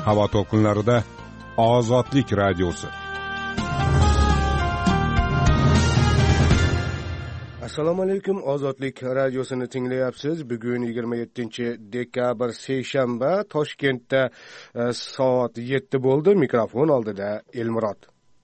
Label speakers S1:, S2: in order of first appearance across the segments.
S1: havo to'lqinlarida Ozodlik radiosi.
S2: Assalomu alaykum, Ozodlik radiosini tinglayapsiz. Bugun 27-dekabr seshanba, Toshkentda soat 7 bo'ldi. Mikrofon oldida Elmurod.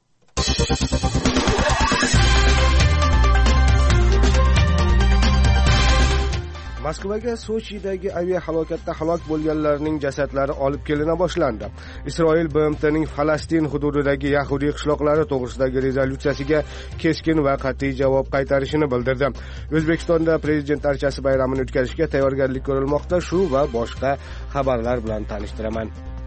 S2: Moskvaga Sochidagi aviahalokatda halok bo'lganlarning jasadlari olib kelina boshlandi. Isroil BMTning Falastin hududidagi yahudiy qishloqlari to'g'risidagi rezolyutsiyasiga keskin va qat'iy javob qaytarishini bildirdi. O'zbekistonda prezident archasi bayramini o'tkazishga tayyorgarlik ko'rilmoqda. Shu va boshqa xabarlar bilan tanishtiraman.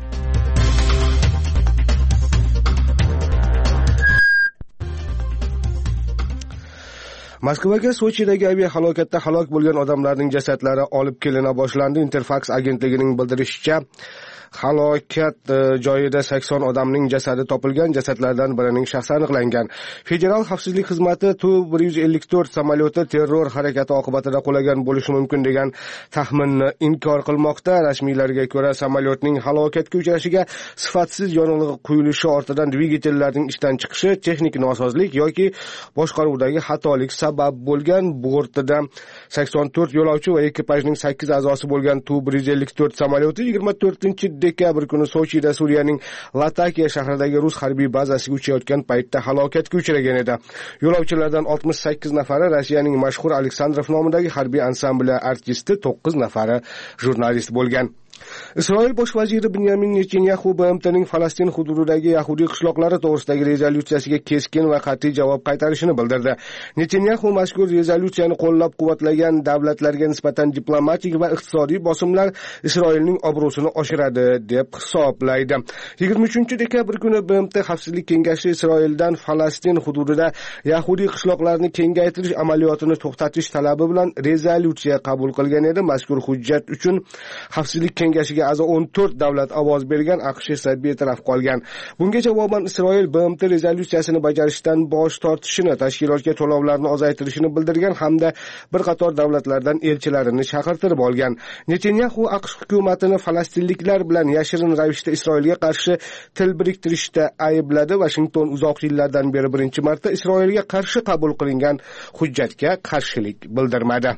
S2: Moskvaga Sochidagi aviahalokatda halok bo'lgan odamlarning jasadlari olib kelina boshlandi. Interfax agentligining bildirishicha, halokat joyida 80 odamning jasadi topilgan. Jasadlardan birining shaxsi aniqlangan. Federal xavfsizlik xizmati Tu-154 samolyoti terror harakati oqibatida qulagan bo'lishi mumkin degan taxminni inkor qilmoqda. Rasmiylarga ko'ra, samolyotning halokatga uchrashiga sifatsiz yonilg'i quyilishi ortidan dvigatellarning ishdan chiqishi, texnik nosozlik yoki boshqaruvdagi xatolik sabab bo'lgan. Bortida 84 yo'lovchi va ekipajning 8 a'zosi bo'lgan Tu-154 samolyoti 24-dekabr kuni Sochida Suriyaning Latakiya shahridagi rus harbiy bazasiga uchayotgan paytda halokatga uchragan edi. Yo'lovchilardan 68 nafari Rossiyaning mashhur Aleksandrov nomidagi harbiy ansambli artisti, 9 nafari jurnalist bo'lgan. Isroil bosh vaziri Binyamin Netanyahu BMTning Falastin hududidagi yahudiy qishloqlari to'g'risidagi rezolyutsiyasiga keskin va qat'iy javob qaytarishini bildirdi. Netanyahu mazkur rezolyutsiyani qo'llab-quvvatlagan davlatlarga nisbatan diplomatik va iqtisodiy bosimlar Isroilning obro'sini oshiradi deb hisoblaydi. 23-dekabr kuni BMT Xavfsizlik kengashi Isroildan Falastin hududida yahudiy qishloqlarni kengaytirish amaliyotini to'xtatish talabi bilan rezolyutsiya qabul qilgan edi. Mazkur hujjat uchun Xavfsizlik kengashiga a'zo 14 davlat ovoz bergan, AQSh esa betaraf qolgan. Bunga javoban Isroil BMT rezolyutsiyasini bajarishdan bosh tortishini, tashkilotga to'lovlarni ozaytirishini bildirgan hamda bir qator davlatlardan elchilarini chaqirtirib olgan. Netanyahu AQSh hukumatini falastinliklar bilan yashirin ravishda Isroilga qarshi til biriktirishda aybladi. Washington uzoq yillardan beri birinchi marta Isroilga qarshi qabul qilingan hujjatga qarshilik bildirmadi.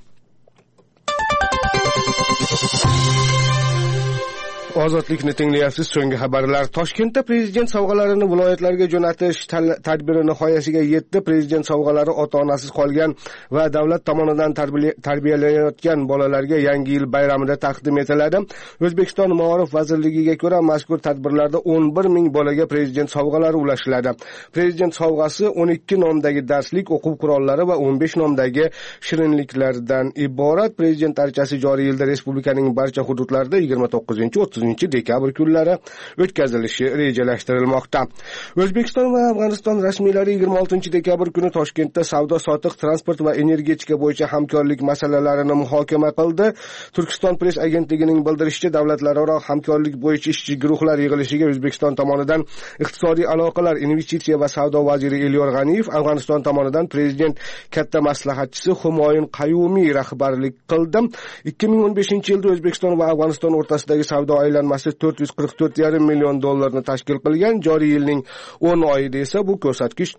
S2: Ozodlikni tinglayapsiz. So'nggi xabarlar. Toshkentda prezident sovg'alarini viloyatlarga jo'natish tadbiri nihoyasiga yetdi. Prezident sovg'alari ota-onasiz qolgan va davlat tomonidan tarbiyalanayotgan bolalarga Yangi yil bayramida taqdim etiladi. O'zbekiston Ma'rifat vazirligiga ko'ra, mazkur tadbirlarda 11 ming bolaga prezident sovg'alari ulashiladi. Prezident sovg'asi 12 nomdagi darslik, o'quv qurollari va 15 nomdagi shirinliklardan iborat. Prezident archasi joriy yilda respublikaning barcha hududlarida 29-30 dekabr kunlari o'tkazilishi rejalashtirilmoqda. O'zbekiston va Afg'oniston rasmiylari 26-dekabr kuni Toshkentda savdo-sotiq, transport va energetika bo'yicha hamkorlik masalalarini muhokama qildi. Turkiston press agentligining bildirishicha, davlatlararo hamkorlik bo'yicha ishchi guruhlar yig'ilishiga O'zbekiston tomonidan iqtisodiy aloqalar, investitsiya va savdo vaziri Elyor G'aniyev, Afg'oniston tomonidan prezident katta maslahatchisi Humoyun Qayumiy rahbarlik qildi. 2015-yilda O'zbekiston va Afg'oniston o'rtasidagi savdo aylanmasi $444,5 million tashkil qilgan. Joriy yilning 10 oyida esa bu ko'rsatkich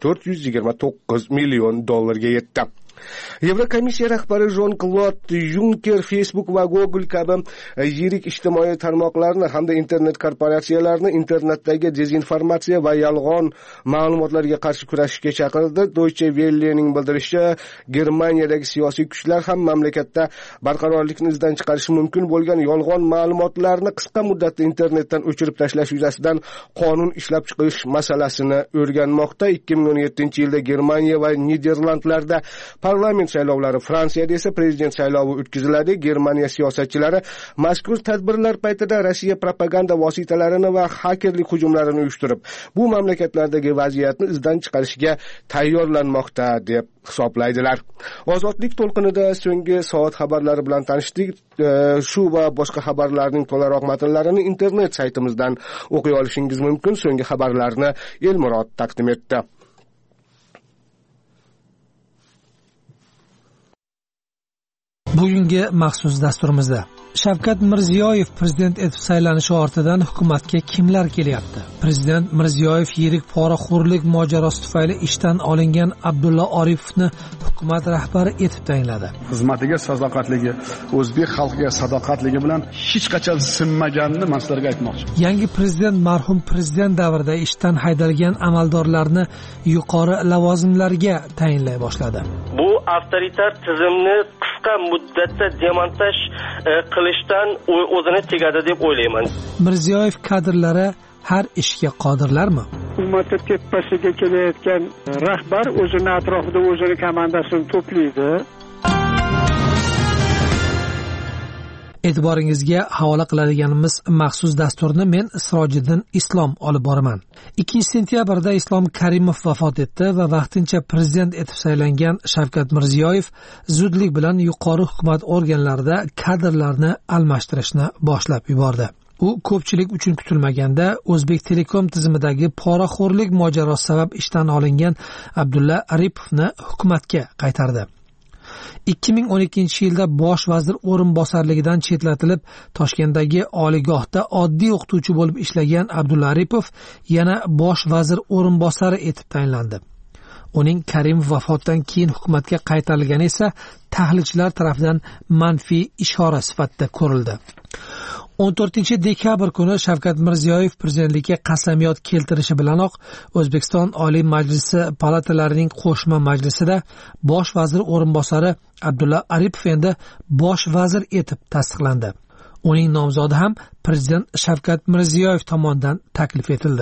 S2: $429 million ga yetdi. Yevrokomissiya rahbari Jean-Claude Juncker Facebook va Google kabi yirik ijtimoiy tarmoqlarni hamda internet korporatsiyalarini internetdagi dezinformatsiya va yolg'on ma'lumotlarga qarshi kurashishga chaqirdi. Deutsche Welle'ning bildirishicha, Germaniyadagi siyosiy kuchlar ham mamlakatda barqarorlikni izdan chiqarishi mumkin bo'lgan yolg'on ma'lumotlarni qisqa muddatda internetdan o'chirib tashlash yuzasidan qonun ishlab chiqish masalasini o'rganmoqda. 2017-yilda Germaniya va Niderlandlarda parlament saylovlari, Fransiyada esa prezident saylovi o'tkaziladi. Germaniya siyosatchilari mazkur tadbirlar paytida Rossiya propaganda vositalarini va hakerlik hujumlarini uyushtirib, bu mamlakatlardagi vaziyatni izdan chiqarishga tayyorlanmoqda deb hisoblaydilar. Ozodlik to'lqinida so'nggi soat xabarlari bilan tanishdik. Shu va boshqa xabarlarning to'laroq matnlarini internet saytimizdan o'qiy olishingiz mumkin. So'nggi xabarlarni Elmurod taqdim etdi.
S3: Bugungi maxsus dasturimizda Shavkat Mirziyoyev prezident etib saylanishi ortidan hukumatga kimlar kelyapti? Prezident Mirziyoyev yirik poraxo'rlik mojarosi tufayli ishdan olingan Abdulla Aripovni hukumat rahbari etib tayinladi.
S4: Xizmatiga sadoqatligi, o'zbek xalqiga sadoqatligi bilan hech qachon sinmaganini men sizlarga aytmoqchiman.
S3: Yangi prezident marhum prezident davrida ishdan haydalgan amaldorlarni yuqori lavozimlarga tayinlay boshladi.
S5: Bu avtoritar tizimni qisqa muddatda demontaj qilishdan o'zini tegadi deb o'ylayman.
S3: Mirziyoyev kadrlari har ishga qodirlarmi?
S6: Hukumat tepasiga kelayotgan rahbar o'zini atrofida o'zini komandasini to'playdi.
S3: E'tiboringizga havola qiladiganimiz maxsus dasturni men Sirojiddin Islom olib boraman. 2 sentyabrda Islom Karimov vafot etdi va vaqtincha prezident etib saylangan Shavkat Mirziyoyev zudlik bilan yuqori hukumat organlarida kadrlarni almashtirishni boshlab yubordi. U ko'pchilik uchun kutilmaganda O'zbek Telekom tizimidagi poraxo'rlik mojarosi sabab ishdan olingan Abdulla Aripovni hukumatga qaytardi. 2012-yilda bosh vazir o'rinbosarligidan chetlatilib, Toshkentdagi oliygohda oddiy o'qituvchi bo'lib ishlagan Abdulla Aripov yana bosh vazir o'rinbosari etib tayinlandi. Uning Karimov vafotidan keyin hukumatga qaytarilgani esa tahlilchilar tomonidan manfiy ishora sifatida ko'rildi. 14-dekabr kuni Shavkat Mirziyoyev prezidentlikka qasamyod keltirishi bilanoq O'zbekiston Oliy Majlisi palatalarining qo'shma majlisida bosh vazir o'rinbosari Abdulla Aripov endi bosh vazir etib tasdiqlandi. Uning nomzodi ham prezident Shavkat Mirziyoyev tomonidan taklif etildi.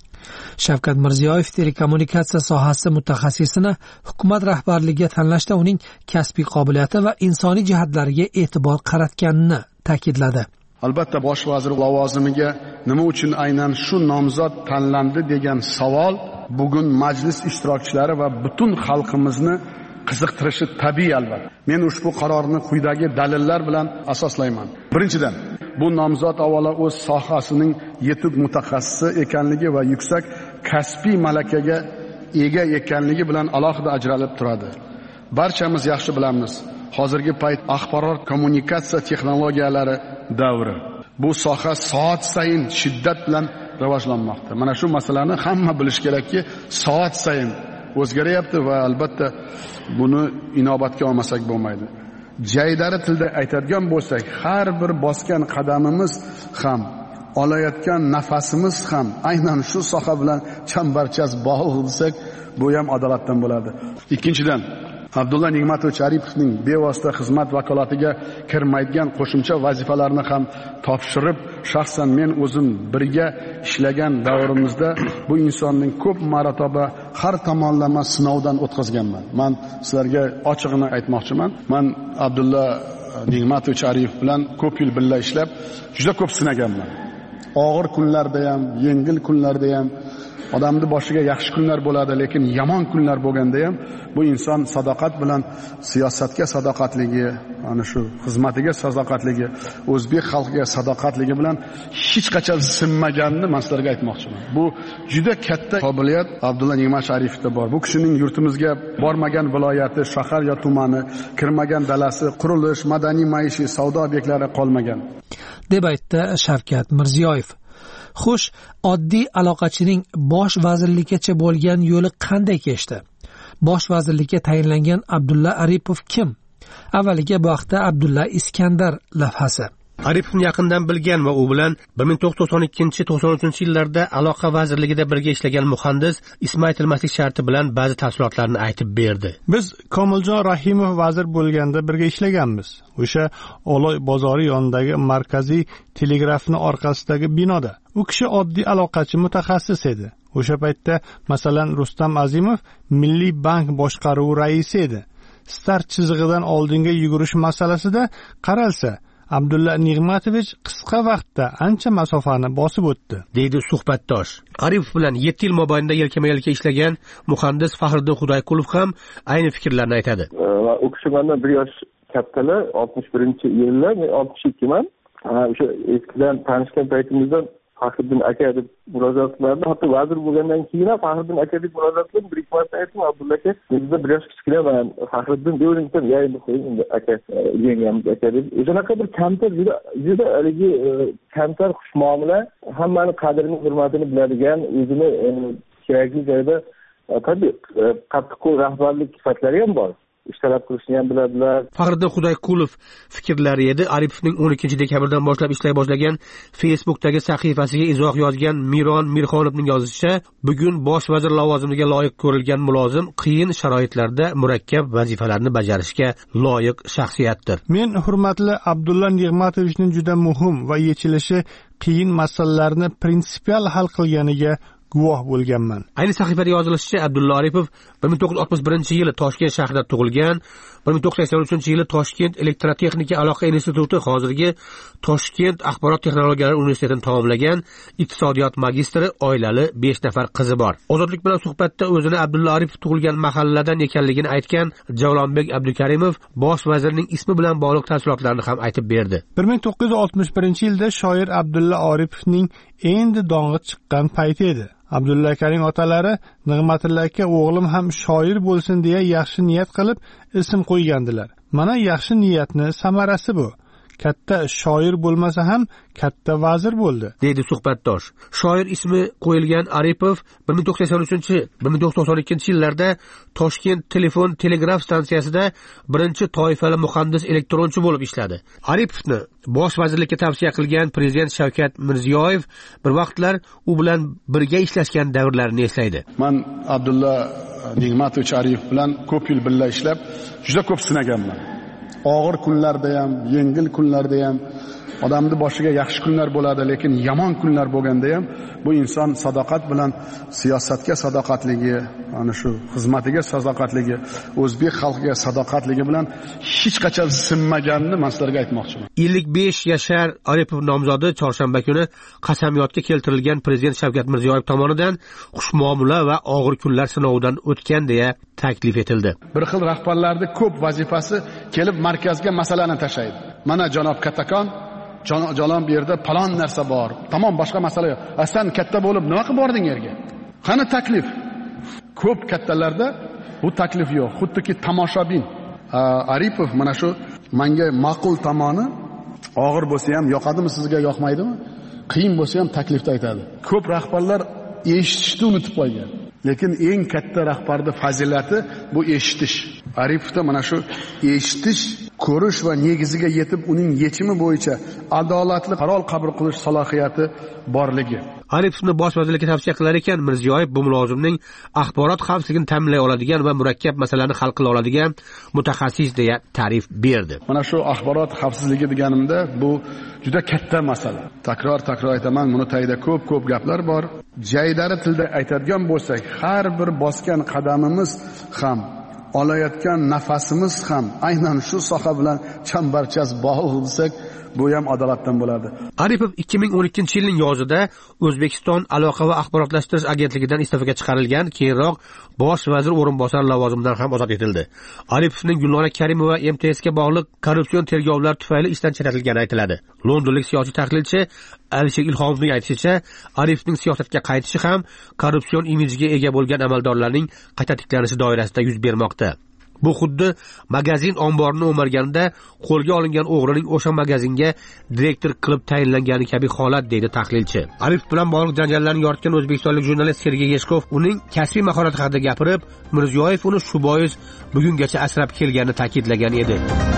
S3: Shavkat Mirziyoyev telekommunikatsiya sohasi mutaxassisini hukumat rahbarligiga tanlashda uning kasbiy qobiliyati va insoniy jihatlariga e'tibor qaratganini ta'kidladi.
S4: Albatta bosh vazir lavozimiga nima uchun aynan shu nomzod tanlandi degan savol bugun majlis ishtirokchilari va butun xalqimizni qiziqtirishi tabiiy albatta. Men ushbu qarorni quyidagi dalillar bilan asoslayman. Birinchidan, bu nomzod avvalo o'z sohasining yetuk mutaxassisi ekanligi va yuksak kasbiy malakaga ega ekanligi bilan alohida ajralib turadi. Barchamiz yaxshi bilamiz, hozirgi payt axborot kommunikatsiya texnologiyalari davri. Bu soha soat sayin shiddat bilan rivojlanmoqda. Mana shu masalani hamma bilish kerakki, soat sayin o'zgaryapti va albatta buni inobatga olmasak bo'lmaydi. Jaydari tilda aytadigan bo'lsak, har bir bosgan qadamimiz ham, olayotgan nafasimiz ham aynan shu soha bilan chambarchas bog'liq desak, bu ham adolatdan bo'ladi. Ikkinchidan, Abdulla Nigmatovich Aripovning bevosita xizmat vakolatiga kirmaydigan qo'shimcha vazifalarni ham topshirib, shaxsan men o'zim birga ishlagan davrimizda bu insonning ko'p marotaba har tomonlama sinovdan o'tkazganman. Men sizlarga ochig'ini aytmoqchiman. Men Abdulla Nigmatovich Aripov bilan ko'p yil birga ishlab, juda ko'p sinaganman. Og'ir kunlarda ham, yengil kunlarda ham odamni boshiga yaxshi kunlar bo'ladi, lekin yomon kunlar bo'lganda ham bu inson sadoqat bilan siyosatga sadoqatligi, ana shu xizmatiga sadoqatligi, o'zbek xalqiga sadoqatligi bilan hech qachon sinmaganini men sizlarga aytmoqchiman. Bu juda katta qobiliyat Abdulla Nigmatovich Aripovda bor. Bu kishining yurtimizga bormagan viloyati, shahar yo tumani, kirmagan dalasi, qurilish, madaniy maishiy savdo obyektlari qolmagan,
S3: deb aytdi Shavkat Mirziyoyev. Xo'sh, oddiy aloqachining bosh vazirlikkacha bo'lgan yo'li qanday kechdi? Bosh vazirlikka tayinlangan Abdulla Aripov kim? Avvaliga bu haqda Abdulla Iskandar lavhasi.
S7: Aripovni yaqindan bilgan va u bilan 1992-93 yillarda aloqa vazirligida birga ishlagan muhandis ismi aytilmaslik sharti bilan ba'zi tafsilotlarni aytib berdi.
S8: Biz Komiljon Rahimov vazir bo'lganda birga ishlaganmiz. O'sha Oloy bozori yonidagi markaziy telegrafni orqasidagi binoda. U kishi oddiy aloqachi mutaxassis edi. O'sha paytda masalan Rustam Azimov Milliy bank boshqaruvi raisi edi. Start chizig'idan oldinga yugurish masalasida qaralsa, Abdulla Nigmatovich qisqa vaqtda ancha masofani bosib o'tdi,
S7: deydi suhbatdosh. Aripov bilan 7 yil mobaynida yelkama-yelka ishlagan muhandis Faxriddin Xudoyqulov ham ayni fikrlarni aytadi.
S9: Va u kishi mendan 1 yosh kattalar, 61-yillar, men 62man. O'sha eskidan tanishgan paytimizda Faxriddin aka deb murojaat qilardi. Hatto vazir bo'lgandan keyin ham Faxriddin aka deb murojaat qilib, bir ikki marta aytdim, Abdulla aka, bizda biroz kichkinaman, Faxriddin devringdan endi qo'ying aka, yengamiz aka deb. O'shanaqa bir kamtar, juda haligi kamtar xushmuomala, hammani qadrini, hurmatini biladigan, o'zini kerakli joyda tabiiy qattiqqo'l rahbarlik sifatlari ham bor. Ishtirok qilishni ham biladilar.
S7: Faxriddin Xudoyqulov fikrlari edi. Aripovning 12-dekabrdan boshlab ishlay boshlagan Facebook'dagi sahifasiga izoh yozgan Miron Mirxonovning yozishicha, bugun bosh vazir lavozimiga loyiq ko'rilgan mulozim qiyin sharoitlarda murakkab vazifalarni bajarishga loyiq shaxsiyatdir.
S8: Men hurmatli Abdulla Nig'matovichning juda muhim va yechilishi qiyin masalalarni prinsipial hal qilganiga guvoh bo'lganman.
S7: Ayni sahifada yozilishicha, Abdulla Aripov 1961-yili Toshkent shahrida tug'ilgan, 1983-yili Toshkent elektrotexnika aloqa instituti, hozirgi Toshkent axborot texnologiyalari universitetini tamomlagan, iqtisodiyot magistri, oilali, 5 nafar qizi bor. Ozodlik bilan suhbatda o'zini Abdulla Aripov tug'ilgan mahalladan ekanligini aytgan Javlonbek Abdukarimov bosh vazirning ismi bilan bog'liq tafsilotlarni ham aytib berdi.
S8: 1961-yilda shoir Abdulla Aripovning endi dong'i chiqqan payti edi. Abdulla akaning otalari Nig'matilla aka o'g'lim ham shoir bo'lsin deya yaxshi niyat qilib ism qo'ygandilar. Mana yaxshi niyatni samarasi bu. Katta shoir bo'lmasa ham katta vazir bo'ldi,
S7: deydi suhbatdosh. Shoir ismi qo'yilgan Aripov 1993-1992-yillarda Toshkent telefon telegraf stansiyasida birinchi toifali muhandis elektronchi bo'lib ishladi. Aripovni bosh vazirlikka tavsiya qilgan prezident Shavkat Mirziyoyev bir vaqtlar u bilan birga ishlashgan davrlarini eslaydi.
S4: Men Abdulla Nig'matovich Aripov bilan ko'p yil birga ishlab, juda ko'p sinaganman. Og'ir kunlarda ham, yengil kunlarda ham, odamni boshiga yaxshi kunlar bo'ladi, lekin yomon kunlar bo'lganda ham bu inson sadoqat bilan siyosatga sadoqatligi, ana shu xizmatiga sadoqatligi, o'zbek xalqiga sadoqatligi bilan hech qachon sinmaganini men sizlarga aytmoqchiman. 55
S7: yashar Aripov nomzodi chorshanba kuni qasamyodga keltirilgan prezident Shavkat Mirziyoyev tomonidan xushmuomala va og'ir kunlar sinovidan o'tgan deya taklif etildi.
S4: Bir xil rahbarlarning ko'p vazifasi kelib markazga masalani tashlaydi. Mana janob Katakon, jalon bu yerda palon narsa bor. Tamom, boshqa masala yo'q. Sen katta bo'lib nima qilib bording yerga? Qani taklif? Ko'p kattalarda bu taklif yo'q. Xuddiki tomoshabin. Aripov mana shu menga ma'qul tomoni, og'ir bo'lsa ham yoqadimi, sizga yoqmaydimi? Qiyin bo'lsa ham taklifda aytadi. Ko'p rahbarlar eshitishni unutib qo'ygan. Lekin eng katta rahbarning fazilati bu eshitish. Aripovda mana shu eshitish, ko'rish va negiziga yetib uning yechimi bo'yicha adolatli qaror qabul qilish salohiyati borligi.
S7: Aripovni bosh vazirlikka tavsiya qilar ekan, Mirziyoyev bu mulozimning axborot xavfsizligini ta'minlay oladigan va murakkab masalalarni hal qila oladigan mutaxassis deya ta'rif berdi.
S4: Mana shu axborot xavfsizligi deganimda bu juda katta masala. Takror aytaman, buni tayida ko'p gaplar bor. Jaydari tilda aytadigan bo'lsak, har bir bosgan qadamimiz ham, olayotgan nafasimiz ham aynan shu soha bilan chambarchas bog'liq bo'lsak, bu ham adolatdan bo'ladi.
S7: Aripov 2012-yilning yozida O'zbekiston aloqa va axborotlashtirish agentligidan iste'foga chiqarilgan, keyinroq bosh vazir o'rinbosari lavozimidan ham ozod etildi. Aripovning Gulnora Karimova MTSga bog'liq korrupsion tergovlar tufayli ishdan chetlatilgani aytiladi. Londonlik siyosiy tahlilchi Alisher Ilhomovning aytishicha, Aripovning siyosatga qaytishi ham korrupsion imijiga ega bo'lgan amaldorlarning qayta tiklanishi doirasida yuz bermoqda. Bu xuddi magazin omborini o'marganda qo'lga olingan o'g'rining o'sha magazinga direktor qilib tayinlangani kabi holat, deydi tahlilchi. Aripov bilan bog'liq janjallarni yoritgan o'zbekistonlik jurnalist Sergey Yeshkov uning kasbiy mahorati haqida gapirib, Mirziyoyev uni shu bois bugungacha asrab kelganini ta'kidlagan edi.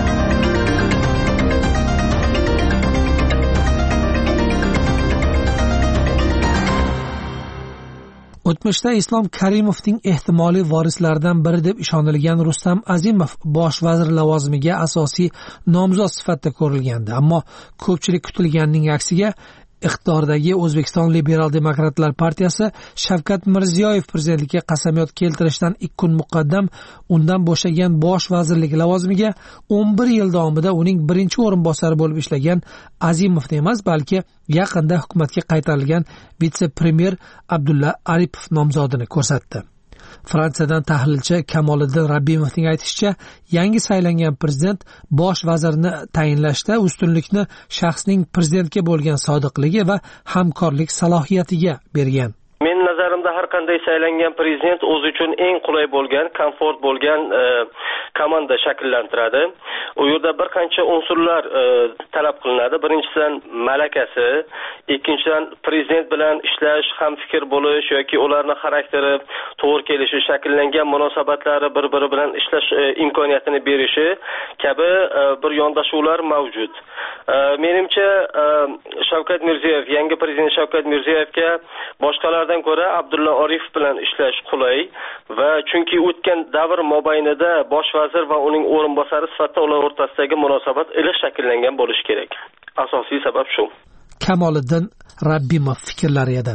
S3: O'tmishda Islom Karimovning ehtimoliy vorislaridan biri deb ishonilgan Rustam Azimov bosh vazir lavozimiga asosiy nomzod sifatida ko'rilgandi, ammo ko'pchilik kutilganining aksiga iqtidordagi O'zbekiston Liberal Demokratlar partiyasi Shavkat Mirziyoyev prezidentlikka qasamyod keltirishdan 2 kun muqaddam undan bo'shagan bosh vazirlik lavozimiga 11 yil davomida uning birinchi o'rinbosari bo'lib ishlagan Azimovni emas, balki yaqinda hukumatga qaytarilgan vitse-premyer Abdulla Aripov nomzodini ko'rsatdi. Fransiyadan tahlilchi Kamoliddin Rabbimovning aytishicha, yangi saylangan prezident bosh vazirni tayinlashda ustunlikni shaxsning prezidentga bo'lgan sodiqligi va hamkorlik salohiyatiga bergan.
S5: Men nazarimda har qanday saylangan prezident o'zi uchun eng qulay bo'lgan, komfort bo'lgan komanda shakllantiradi. U yerda bir qancha unsurlar talab qilinadi. Birinchidan malakasi, ikkinchidan prezident bilan ishlash, hamfikr bo'lish yoki ularning xarakteri to'g'ri kelishi, shakllangan munosabatlari bir-biri bilan ishlash imkoniyatini berishi kabi bir yondashuvlar mavjud. Menimcha Shavkat Mirziyoyev, yangi prezident Shavkat Mirziyoyevga boshqalardan ko'ra Abdulla Aripov bilan ishlash qulay va chunki o'tgan davr mobaynida bosh vazir va uning o'rinbosari sifatida ular o'rtasidagi munosabat iliq shakllangan bo'lishi kerak. Asosiy sabab shu.
S3: Kamoliddin Rabbimov fikrlari edi.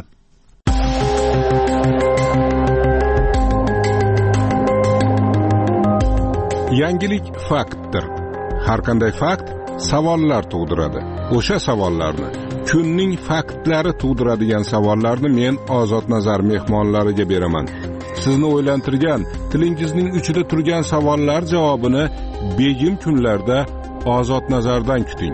S1: Yangilik faktdir. Har qanday fakt savollar tug'diradi. O'sha savollarni, kunning faktlari tug'diradigan savollarni men Ozod Nazar mehmonlariga beraman. Sizni o'ylantirgan, tilingizning uchida turgan savollar javobini begim kunlarda Ozod Nazardan kuting.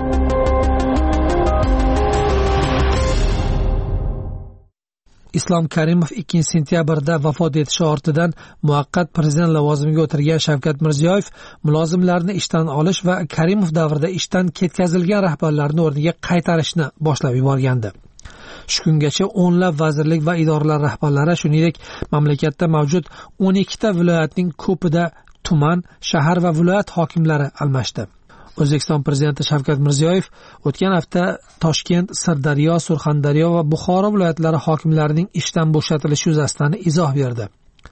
S3: Islom Karimov 2-sentyabrda vafot etishi ortidan muvaqqat prezident lavozimiga o'tirgan Shavkat Mirziyoyev mulozimlarni ishdan olish va Karimov davrida ishdan ketkazilgan rahbarlarni o'rniga qaytarishni boshlab yuborgandi. Shu kungacha o'nlab vazirlik va idoralar rahbarlari, shuningdek mamlakatda mavjud 12 ta viloyatning ko'pida tuman, shahar va viloyat hokimlari almashdi. O'zbekiston prezidenti Shavkat Mirziyoyev o'tgan hafta Toshkent, Sirdaryo, Surxondaryo va Buxoro viloyatlari hokimlarining ishdan bo'shatilishi yuzasidan izoh berdi.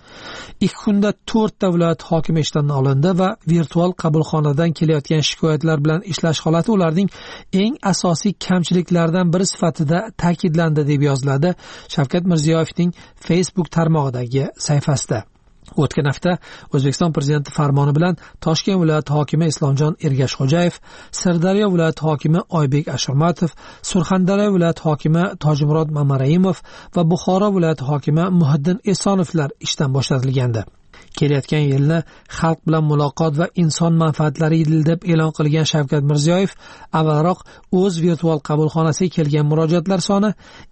S3: 2 kunda 4 ta viloyat hokimi ishdan olindi va virtual qabulxonadan kelayotgan shikoyatlar bilan ishlash holati ularning eng asosiy kamchiliklaridan biri sifatida ta'kidlandi deb yoziladi Shavkat Mirziyoyevning Facebook tarmog'idagi sahifasida. O'tgan hafta O'zbekiston prezidenti farmoni bilan Toshkent viloyati hokimi Islomjon Ergashxo'jayev, Sirdaryo viloyati hokimi Oybek Ashurmatov, Surxondaryo viloyati hokimi Tojimurod Mamaraimov va Buxoro viloyati hokimi Muhiddin Esonovlar ishdan bo'shatilgandi. Kelayotgan yilni xalq bilan muloqot va inson manfaatlari yili deb e'lon qilgan Shavkat Mirziyoyev avvalroq o'z virtual qabulxonasiga kelgan murojaatlar soni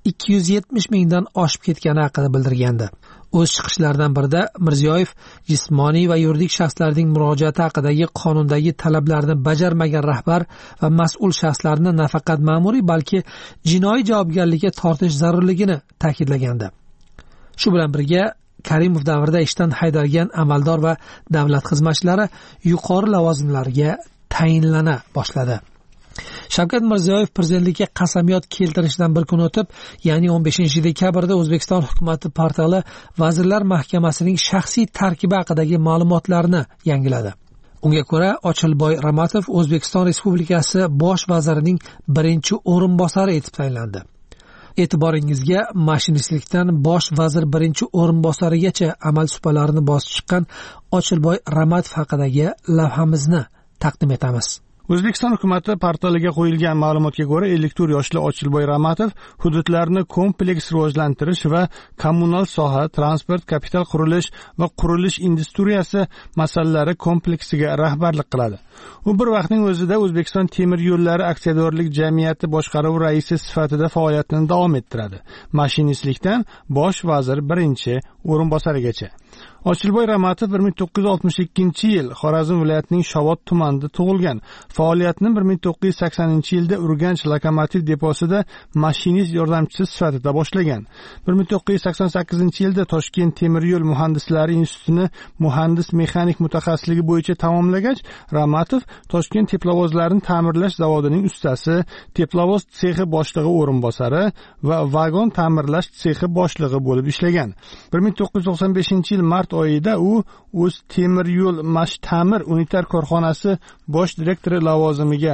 S3: 270 mingdan oshib ketgani haqida bildirgandi. O'z chiqishlaridan birida Mirziyoyev jismoniy va yuridik shaxslarning murojaati haqidagi qonundagi talablarni bajarmagan rahbar va mas'ul shaxslarni nafaqat ma'muriy, balki jinoiy javobgarlikka tortish zarurligini ta'kidlagandi. Shu bilan birga Karimov davrida ishdan haydalgan amaldor va davlat xizmatchilari yuqori lavozimlarga tayinlana boshladi. Shavkat Mirziyoyev prezidentlikka qasamyod keltirishdan bir kun o'tib, ya'ni 15-dekabrda O'zbekiston hukumati portali Vazirlar Mahkamasining shaxsiy tarkibi haqidagi ma'lumotlarni yangiladi. Unga ko'ra, Ochilboy Ramatov O'zbekiston Respublikasi bosh vazirining birinchi o'rinbosari etib tayinlandi. E'tiboringizga mashinistlikdan bosh vazir birinchi o'rinbosarigacha amal supalarini bosib chiqqan Ochilboy Ramatov haqidagi lavhamizni taqdim etamiz.
S8: O'zbekiston hukumati portaliga qo'yilgan ma'lumotga ko'ra 54 yoshli Ochilboy Ramatov hududlarni kompleks rivojlantirish va kommunal soha, transport, kapital qurilish va qurilish industriyasi masalalari kompleksiga rahbarlik qiladi. U bir vaqtning o'zida O'zbekiston temir yo'llari aksiyadorlik jamiyati boshqaruvi raisi sifatida faoliyatini davom ettiradi. Mashinistlikdan bosh vazir birinchi o'rinbosarigacha. Ochilboy Ramatov 1962-yil Xorazm viloyatining Shovot tumanida tug'ilgan. Faoliyatini 1980-yilda Urganch lokomotiv deposida mashinist yordamchisi sifatida boshlagan. 1988-yilda Toshkent temir yo'l muhandislari institutini muhandis mexanik mutaxassisligi bo'yicha tamomlagach, Ramatov Toshkent teplovozlarini ta'mirlash zavodining ustasi, teplovoz sexi boshlig'i o'rinbosari va vagon ta'mirlash sexi boshlig'i bo'lib ishlagan. 1995-yil mart oyida u o'z temir yo'l Mashtamir unitar korxonasi bosh direktori lavozimiga,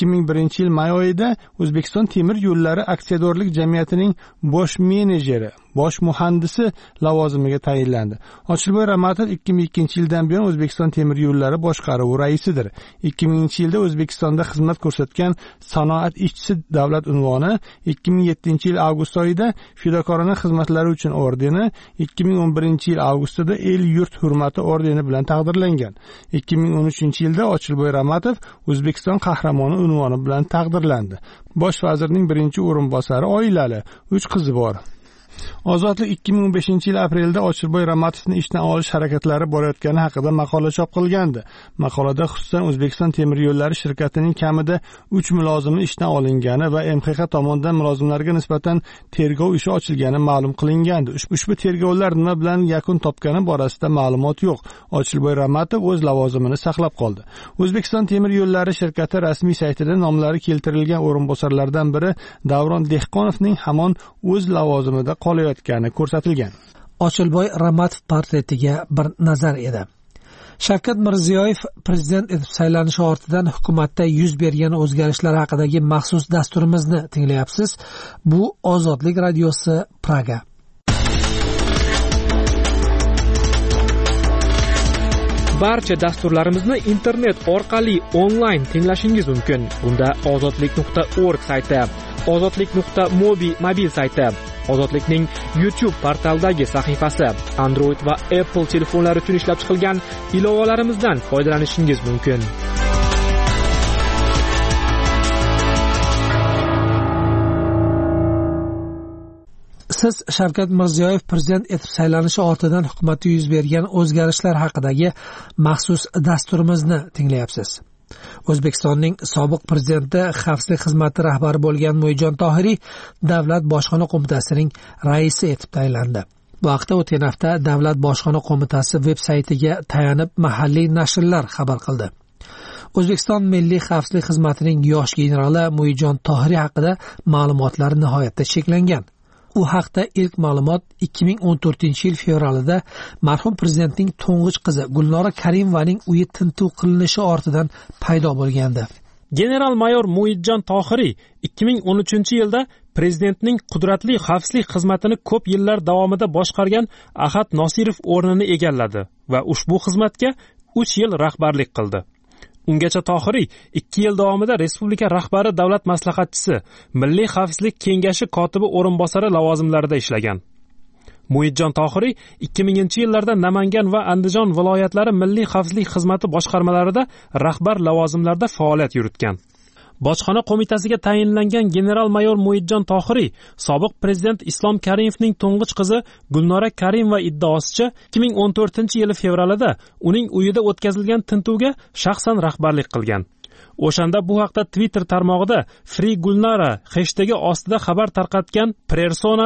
S8: 2001-yil may oyida O'zbekiston temir yo'llari aksiyadorlik jamiyatining bosh menejeri bosh muhandisi lavozimiga tayinlandi. Ochilboy Ramatov 2002-yildan buyon O'zbekiston temir yo'llari boshqaruvi raisidir. 2000-yilda O'zbekistonda xizmat ko'rsatgan sanoat ishchisi davlat unvoni, 2007-yil avgust oyida fidokorona xizmatlari uchun ordeni, 2011-yil avgustida el yurt hurmati ordeni bilan taqdirlangan. 2013-yilda Ochilboy Ramatov O'zbekiston qahramoni unvoni bilan taqdirlandi. Bosh vazirning birinchi o'rinbosari, oilali, 3 qizi bor. Ozodlik 2015-yil aprelda Ochilboy Ramatovni ishdan olish harakatlari borayotgani haqida maqola chop qilgandi. Maqolada xususan O'zbekiston temir yo'llari shirkatining kamida 3 mulozimi ishdan olingani va MXX tomonidan mulozimlarga nisbatan tergov ishi ochilgani ma'lum qilingandi. Ushbu tergovlar nima bilan yakun topgani borasida ma'lumot yo'q. Ochilboy Ramatov o'z lavozimini saqlab qoldi. O'zbekiston temir yo'llari shirkati rasmiy saytida nomlari keltirilgan o'rinbosarlardan biri Davron Dehqonovning hamon o'z lavozimida qolayotgani ko'rsatilgan.
S3: Ochilboy Ramatov portretiga bir nazar edi. Shavkat Mirziyoyev prezident etib saylanishi ortidan hukumatda yuz bergan o'zgarishlar haqidagi maxsus dasturimizni tinglayapsiz. Bu Ozodlik radiosi Praga.
S10: Barcha dasturlarimizni internet orqali onlayn tinglashingiz mumkin. Bunda ozodlik.org sayti, ozodlik.mobi mobil sayti, Ozodlikning YouTube portalidagi sahifasi, Android va Apple telefonlari uchun ishlab chiqilgan ilovalarimizdan foydalanishingiz mumkin.
S3: Siz Shavkat Mirziyoyev prezident etib saylanishi ortidan hukumatda yuz bergan o'zgarishlar haqidagi maxsus dasturimizni tinglayapsiz. O'zbekistonning sobiq prezidenti xavfsizlik xizmati rahbari bo'lgan Muidjon Tohiriy Davlat bojxona qo'mitasining raisi etib tayinlandi. Bu haqda o'tgan hafta Davlat bojxona qo'mitasi veb-saytiga tayanib mahalliy nashrlar xabar qildi. O'zbekiston Milliy xavfsizlik xizmatining yosh generali Muidjon Tohiriy haqida ma'lumotlar nihoyatda cheklangan. U haqda ilk ma'lumot 2014-yil fevralida marhum prezidentning to'ng'ich qizi Gulnora Karimovaning uyi tintuv qilinishi ortidan paydo bo'lgandi.
S10: General-mayor Muidjon Tohiriy 2013-yilda prezidentning qudratli xavfsizlik xizmatini ko'p yillar davomida boshqargan Ahad Nosirov o'rnini egalladi va ushbu xizmatga 3 yil rahbarlik qildi. Ungacha Tohiriy 2 yil davomida respublika rahbari, davlat maslahatchisi, Milliy xavfsizlik kengashi kotibi o'rinbosari lavozimlarida ishlagan. Muidjon Tohiriy 2000-yillarda Namangan va Andijon viloyatlari Milliy xavfsizlik xizmati boshqarmalarida rahbar lavozimlarda faoliyat yuritgan. Bojxona qo'mitasiga tayinlangan general-mayor Muidjon Tohiriy sobiq prezident Islom Karimovning to'ng'ich qizi Gulnora Karimova iddaosicha 2014-yil fevralida uning uyida o'tkazilgan tintuvga shaxsan rahbarlik qilgan. O'shanda bu haqda Twitter tarmog'ida Free Gulnara hashtagi ostida xabar tarqatgan Persona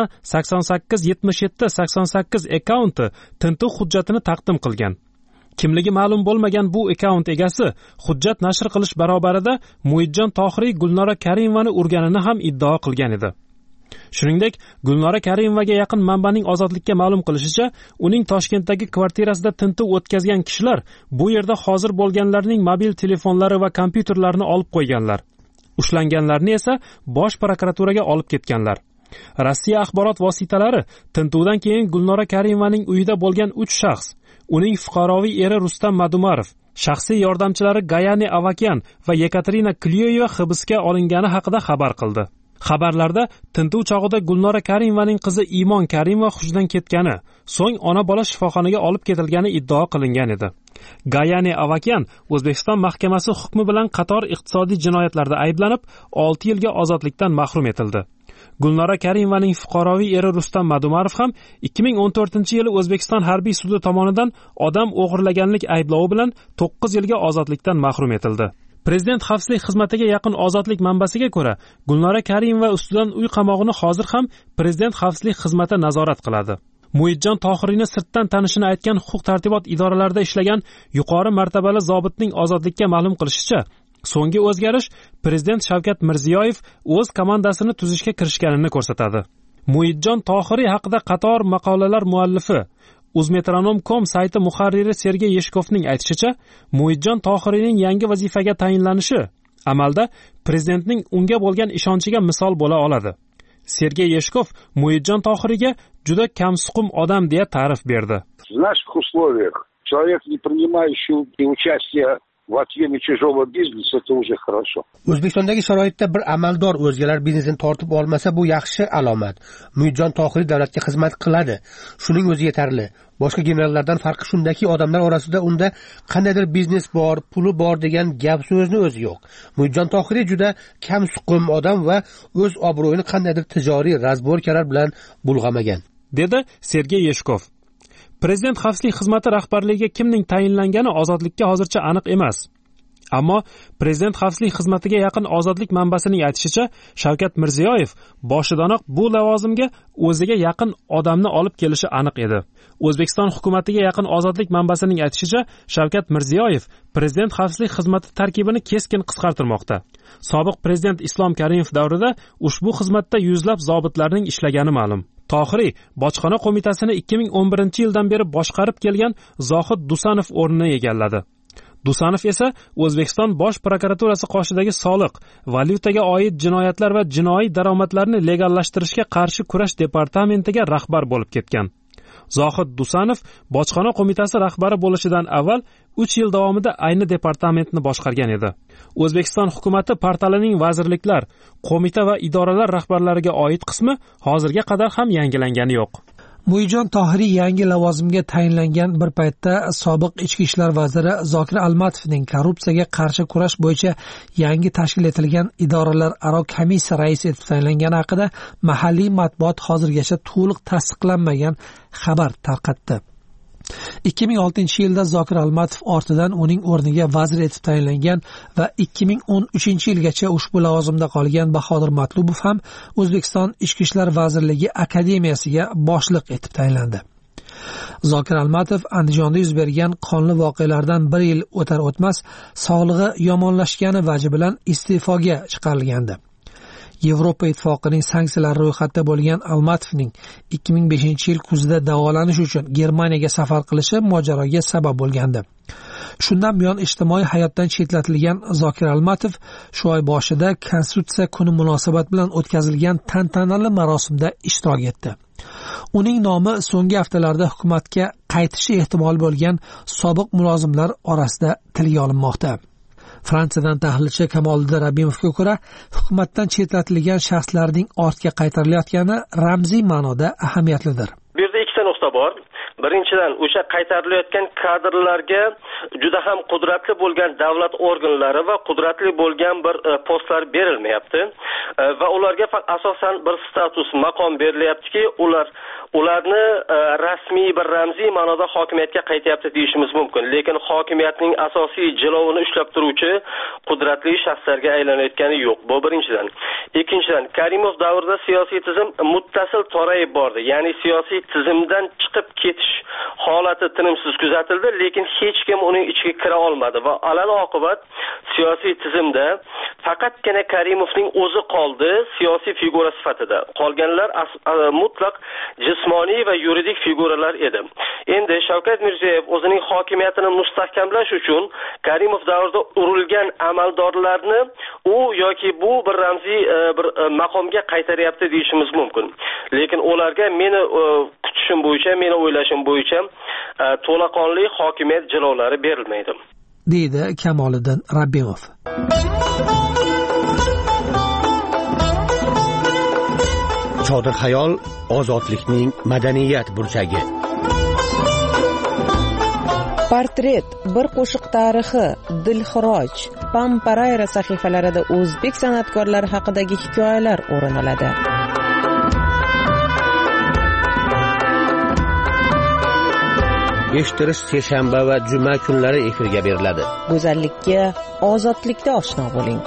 S10: 887788 accounti tintuv hujjatini taqdim qilgan. Kimligi ma'lum bo'lmagan bu akkaunt egasi hujjat nashr qilish barobarida Muidjon Tohiriy Gulnora Karimovani urganini ham iddao qilgan edi. Shuningdek, Gulnora Karimovaga yaqin manbaning Ozodlikka ma'lum qilishicha, uning Toshkentdagi kvartirasida tintuv o'tkazgan kishilar bu yerda hozir bo'lganlarning mobil telefonlari va kompyuterlarini olib qo'yganlar. Ushlanganlarni esa Bosh prokuraturaga olib ketganlar. Rossiya axborot vositalari tintuvdan keyin Gulnora Karimovaning uyida bo'lgan 3 shaxs, uning fuqaroviy eri Rustam Madumarov, shaxsiy yordamchilari Gayane Avakyan va Yekaterina Klyoyeva hibsga olingani haqida xabar qildi. Xabarlarda tintuv chog'ida Gulnora Karimovaning qizi Imon Karimova hushidan ketgani, so'ng ona bola shifoxonaga olib ketilgani iddao qilingan edi. Gayane Avakyan O'zbekiston mahkamasi hukmi bilan qator iqtisodiy jinoyatlarda ayblanib 6 yilga ozodlikdan mahrum etildi. Gulnora Karimovaning fuqaroviy eri Rustam Madumarov ham 2014-yili O'zbekiston harbiy sudi tomonidan odam o'g'irlaganlik ayblovi bilan 9 yilga ozodlikdan mahrum etildi. Prezident xavfsizlik xizmatiga yaqin Ozodlik manbasiga ko'ra, Gulnora Karimova ustidan uy qamog'ini hozir ham Prezident xavfsizlik xizmati nazorat qiladi. Muidjon Tohiriyni sirtdan tanishini aytgan huquq-tartibot idoralarida ishlagan yuqori martabali zobitning Ozodlikka ma'lum qilishicha, so'nggi o'zgarish Prezident Shavkat Mirziyoyev o'z komandasini tuzishga kirishganini ko'rsatadi. Muidjon Tohiriy haqida qator maqolalar muallifi, Uzmetronom.com sayti muharriri Sergey Yeshkovning aytishicha, Muidjon Tohiriyning yangi vazifaga tayinlanishi amalda prezidentning unga bo'lgan ishonchiga misol bo'la oladi. Sergey Yeshkov Muidjon Tohiriyga juda kamsuqum odam deya ta'rif berdi.
S11: В наших условиях человек, не принимающий участие в отъеме чужого бизнеса, это уже хорошо.
S7: O'zbekistondagi sharoitda bir amaldor o'zgalar biznesini tortib olmasa, bu yaxshi alomat. Muidjon Tohiriy davlatga xizmat qiladi. Shuning o'zi yetarli. Boshqa generallardan farqi shundaki, odamlar orasida unda qandaydir biznes bor, puli bor degan gap so'zni o'zi yo'q. Muidjon Tohiriy juda kamsuqum odam va o'z obro'yini qandaydir tijoriy razborkalar bilan bulg'amagan,
S10: dedi Sergey Yeshkov. Prezident xavfsizlik xizmati rahbarligiga kimning tayinlangani ozodlikka hozircha aniq emas. Ammo prezident xavfsizlik xizmatiga yaqin ozodlik manbasining aytishicha, Shavkat Mirziyoyev boshidanoq bu lavozimga o'ziga yaqin odamni olib kelishi aniq edi. O'zbekiston hukumatiga yaqin ozodlik manbasining aytishicha, Shavkat Mirziyoyev prezident xavfsizlik xizmati tarkibini keskin qisqartirmoqda. Sobiq prezident Islom Karimov davrida ushbu xizmatda yuzlab zobitlarning ishlagani ma'lum. Tohiriy bojxona qo'mitasini 2011-yildan beri boshqarib kelgan Zohid Dusanov o'rnini egalladi. Dusanov esa O'zbekiston Bosh prokuraturasi qoshidagi soliq, valyutaga oid jinoyatlar va jinoiy daromadlarni legallashtirishga qarshi kurash departamentiga rahbar bo'lib ketgan. Zohid Dusanov bojxona qo'mitasi rahbari bo'lishidan avval 3 yil davomida ayni departamentni boshqargan edi. O'zbekiston hukumati portalining vazirliklar, qo'mita va idoralar rahbarlariga oid qismi hozirga qadar ham yangilangani yo'q.
S3: Muidjon Tohiriy yangi lavozimga tayinlangan bir paytda sobiq ichki ishlar vaziri Zokir Almatovning korrupsiyaga qarshi kurash bo'yicha yangi tashkil etilgan idoralararo komissiya raisi etib tayinlangani haqida mahalliy matbuot hozirgacha to'liq tasdiqlanmagan xabar tarqatdi. 2006-yilda Zokir Almatov ortidan uning o'rniga vazir etib tayinlangan va 2013-yilgacha ushbu lavozimda qolgan Bahodir Matlubov ham O'zbekiston Ichki ishlar vazirligi akademiyasiga boshliq etib tayinlandi. Zokir Almatov Andijonda yuz bergan qonli voqealardan bir yil o'tar o'tmas sog'lig'i yomonlashgani vaji bilan iste'foga chiqarilgandi. Yevropa ittifoqining sanksiyalari ro'yxatida bo'lgan Almatovning 2005-yil kuzida davolanish uchun Germaniyaga safar qilishi mojaroga sabab bo'lgandi. Shundan buyon ijtimoiy hayotdan chetlatilgan Zokir Almatov shu oy boshida Konstitutsiya kuni munosabat bilan o'tkazilgan tantanali marosimda ishtirok etdi. Uning nomi so'nggi haftalarda hukumatga qaytishi ehtimoli bo'lgan sobiq mulozimlar orasida tilga olinmoqda. Fransiyadan tahlilchi Kamoliddin Rabimovga ko'ra, hukumatdan chetlatilgan shaxslarning ortga qaytarilayotgani ramziy ma'noda ahamiyatlidir.
S5: Bu yerda ikkita nuqta bor. Birinchidan, o'sha qaytarilayotgan kadrlarga juda ham qudratli bo'lgan davlat organlari va qudratli bo'lgan bir postlar berilmayapti va ularga asosan bir status, maqom berilyaptiki, ularni rasmiy bir ramziy ma'noda hokimiyatga qaytyapti deyishimiz mumkin. Lekin hokimiyatning asosiy jilovini ushlab turuvchi qudratli shaxslarga aylanayotgani yo'q. Bu birinchidan. Ikkinchidan, Karimov davrida siyosiy tizim muttasil torayib bordi. Ya'ni siyosiy tizimdan chiqib ketish holati tinimsiz kuzatildi, lekin hech kim uning ichiga kira olmadi va alal oqibat siyosiy tizimda faqatgina Karimovning o'zi qoldi siyosiy figura sifatida. Qolganlar mutlaq jismoniy va yuridik figuralar edi. Endi Shavkat Mirziyoyev o'zining hokimiyatini mustahkamlash uchun Karimov davrida urilgan amaldorlarni u yoki bu bir ramziy bir maqomga qaytaryapti deyishimiz mumkin. Lekin ularga meni kutishim bo'yicha, meni o'ylashim bo'yicha to'laqonli hokimiyat jilovlari berilmaydi,
S3: deydi Kamoliddin Rabbimov.
S7: Chodir xayol ozodlikning madaniyat burchagi.
S12: Portret, bir qo'shiq tarixi, Dilxiroj, Pamparayra sahifalarida o'zbek san'atkorlari haqidagi hikoyalar o'rin oladi.
S7: Eshittirish seshanba va juma kunlari efirga beriladi.
S12: Go'zallikka ozodlikda oshno bo'ling.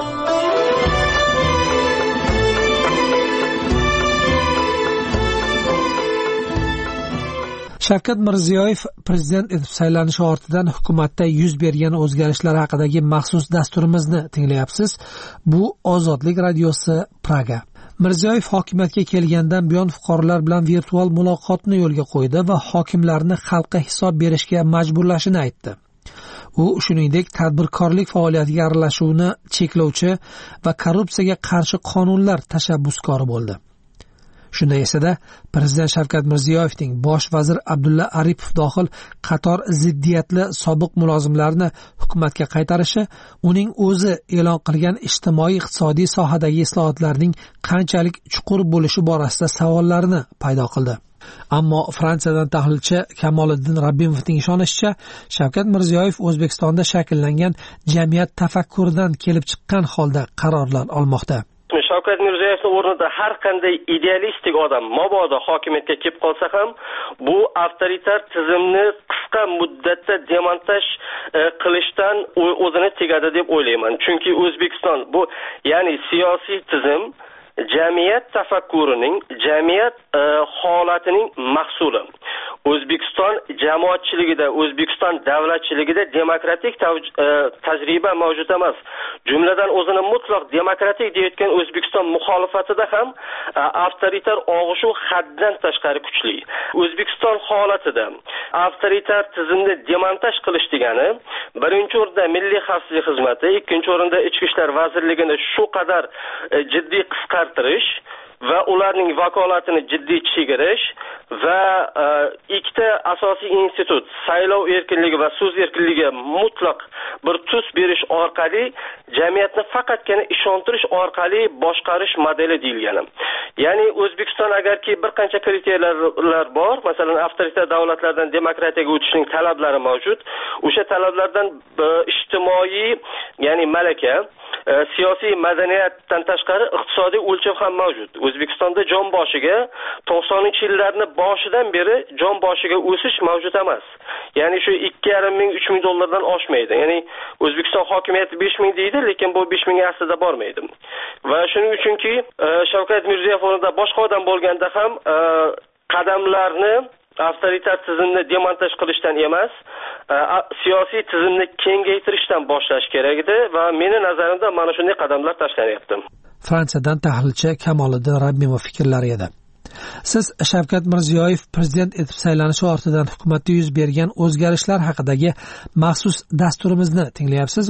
S3: Shavkat Mirziyoyev prezident etib saylanishi ortidan hukumatda yuz bergan o'zgarishlar haqidagi maxsus dasturimizni tinglayapsiz. Bu Ozodlik radiosi Praga. Mirziyoyev hokimiyatga kelgandan buyon fuqarolar bilan virtual muloqotni yo'lga qo'ydi va hokimlarni xalqqa hisob berishga majburlashini aytdi. U shuningdek tadbirkorlik faoliyatiga aralashuvni cheklovchi va korrupsiyaga qarshi qonunlar tashabbuskori bo'ldi. Shunday esa-da, Prezident Shavkat Mirziyoyevning bosh vazir Abdulla Aripov dohil qator ziddiyatli sobiq mulozimlarni hukumatga qaytarishi uning o'zi e'lon qilgan ijtimoiy-iqtisodiy sohadagi islohotlarning qanchalik chuqur bo'lishi borasida savollarni paydo qildi. Ammo Fransiyadan tahlilchi Kamoliddin Rabbimovning ishonishicha, Shavkat Mirziyoyev O'zbekistonda shakllangan jamiyat tafakkuridan kelib chiqqan holda qarorlar olmoqda.
S5: Shavkat Mirziyoyevning o'rnida har qanday idealistik odam mabodo hokimiyatga kelib qolsa ham, bu avtoritar tizimni qisqa muddatda demontaj qilishdan o'zini tegadi deb o'ylayman. Chunki O'zbekiston bu, ya'ni siyosiy tizim jamiyat tafakkurining, jamiyat holatining mahsuli. O'zbekiston jamoatchiligida, O'zbekiston davlatchiligida demokratik tajriba mavjud emas. Jumladan o'zini mutlaq demokratik deyotgan O'zbekiston muxolifatida ham avtoritar og'ushuv haddan tashqari kuchli. O'zbekiston holatida avtoritar tizimni demontaj qilish degani, birinchi o'rinda Milliy xavfsizlik xizmati, ikkinchi o'rinda Ichki ishlar vazirligini shu qadar jiddiy qisqartirish va ularning vakolatini jiddiy chegarish va ikkita asosiy institut, saylov erkinligi va so'z erkinligiga mutlaq bir tus berish orqali jamiyatni faqatgina ishontirish orqali boshqarish modeli deyilgani. Ya'ni O'zbekiston agarki bir qancha kriteriyalar bor, masalan avtoritar davlatlardan demokratiyaga o'tishning talablari mavjud. O'sha talablardan ijtimoiy, ya'ni malaka, siyosiy madaniyatdan tashqari iqtisodiy o'lchov ham mavjud. O'zbekistonda jon boshiga 90-yillarni boshidan beri jon boshiga o'sish mavjud emas. Ya'ni shu 2,5 ming 3 ming dollardan oshmaydi. Ya'ni O'zbekiston hokimiyati 5 ming deydi, lekin bu 5 ming aslida bormaydi. Va shuning uchunki Shavkat Mirziyoyev o'rnida boshqa odam bo'lganda ham qadamlarni avtoritar tizimni demontaj qilishdan emas, siyosiy tizimni kengaytirishdan boshlash kerak edi va meni nazarimda mana shunday qadamlar tashlanyapti.
S3: Fransiyadan tahlilchi Kamoliddin Rabbimov fikrlari edi. Siz Shavkat Mirziyoyev prezident etib saylanishi ortidan hukumatda yuz bergan o'zgarishlar haqidagi maxsus dasturimizni tinglayapsiz.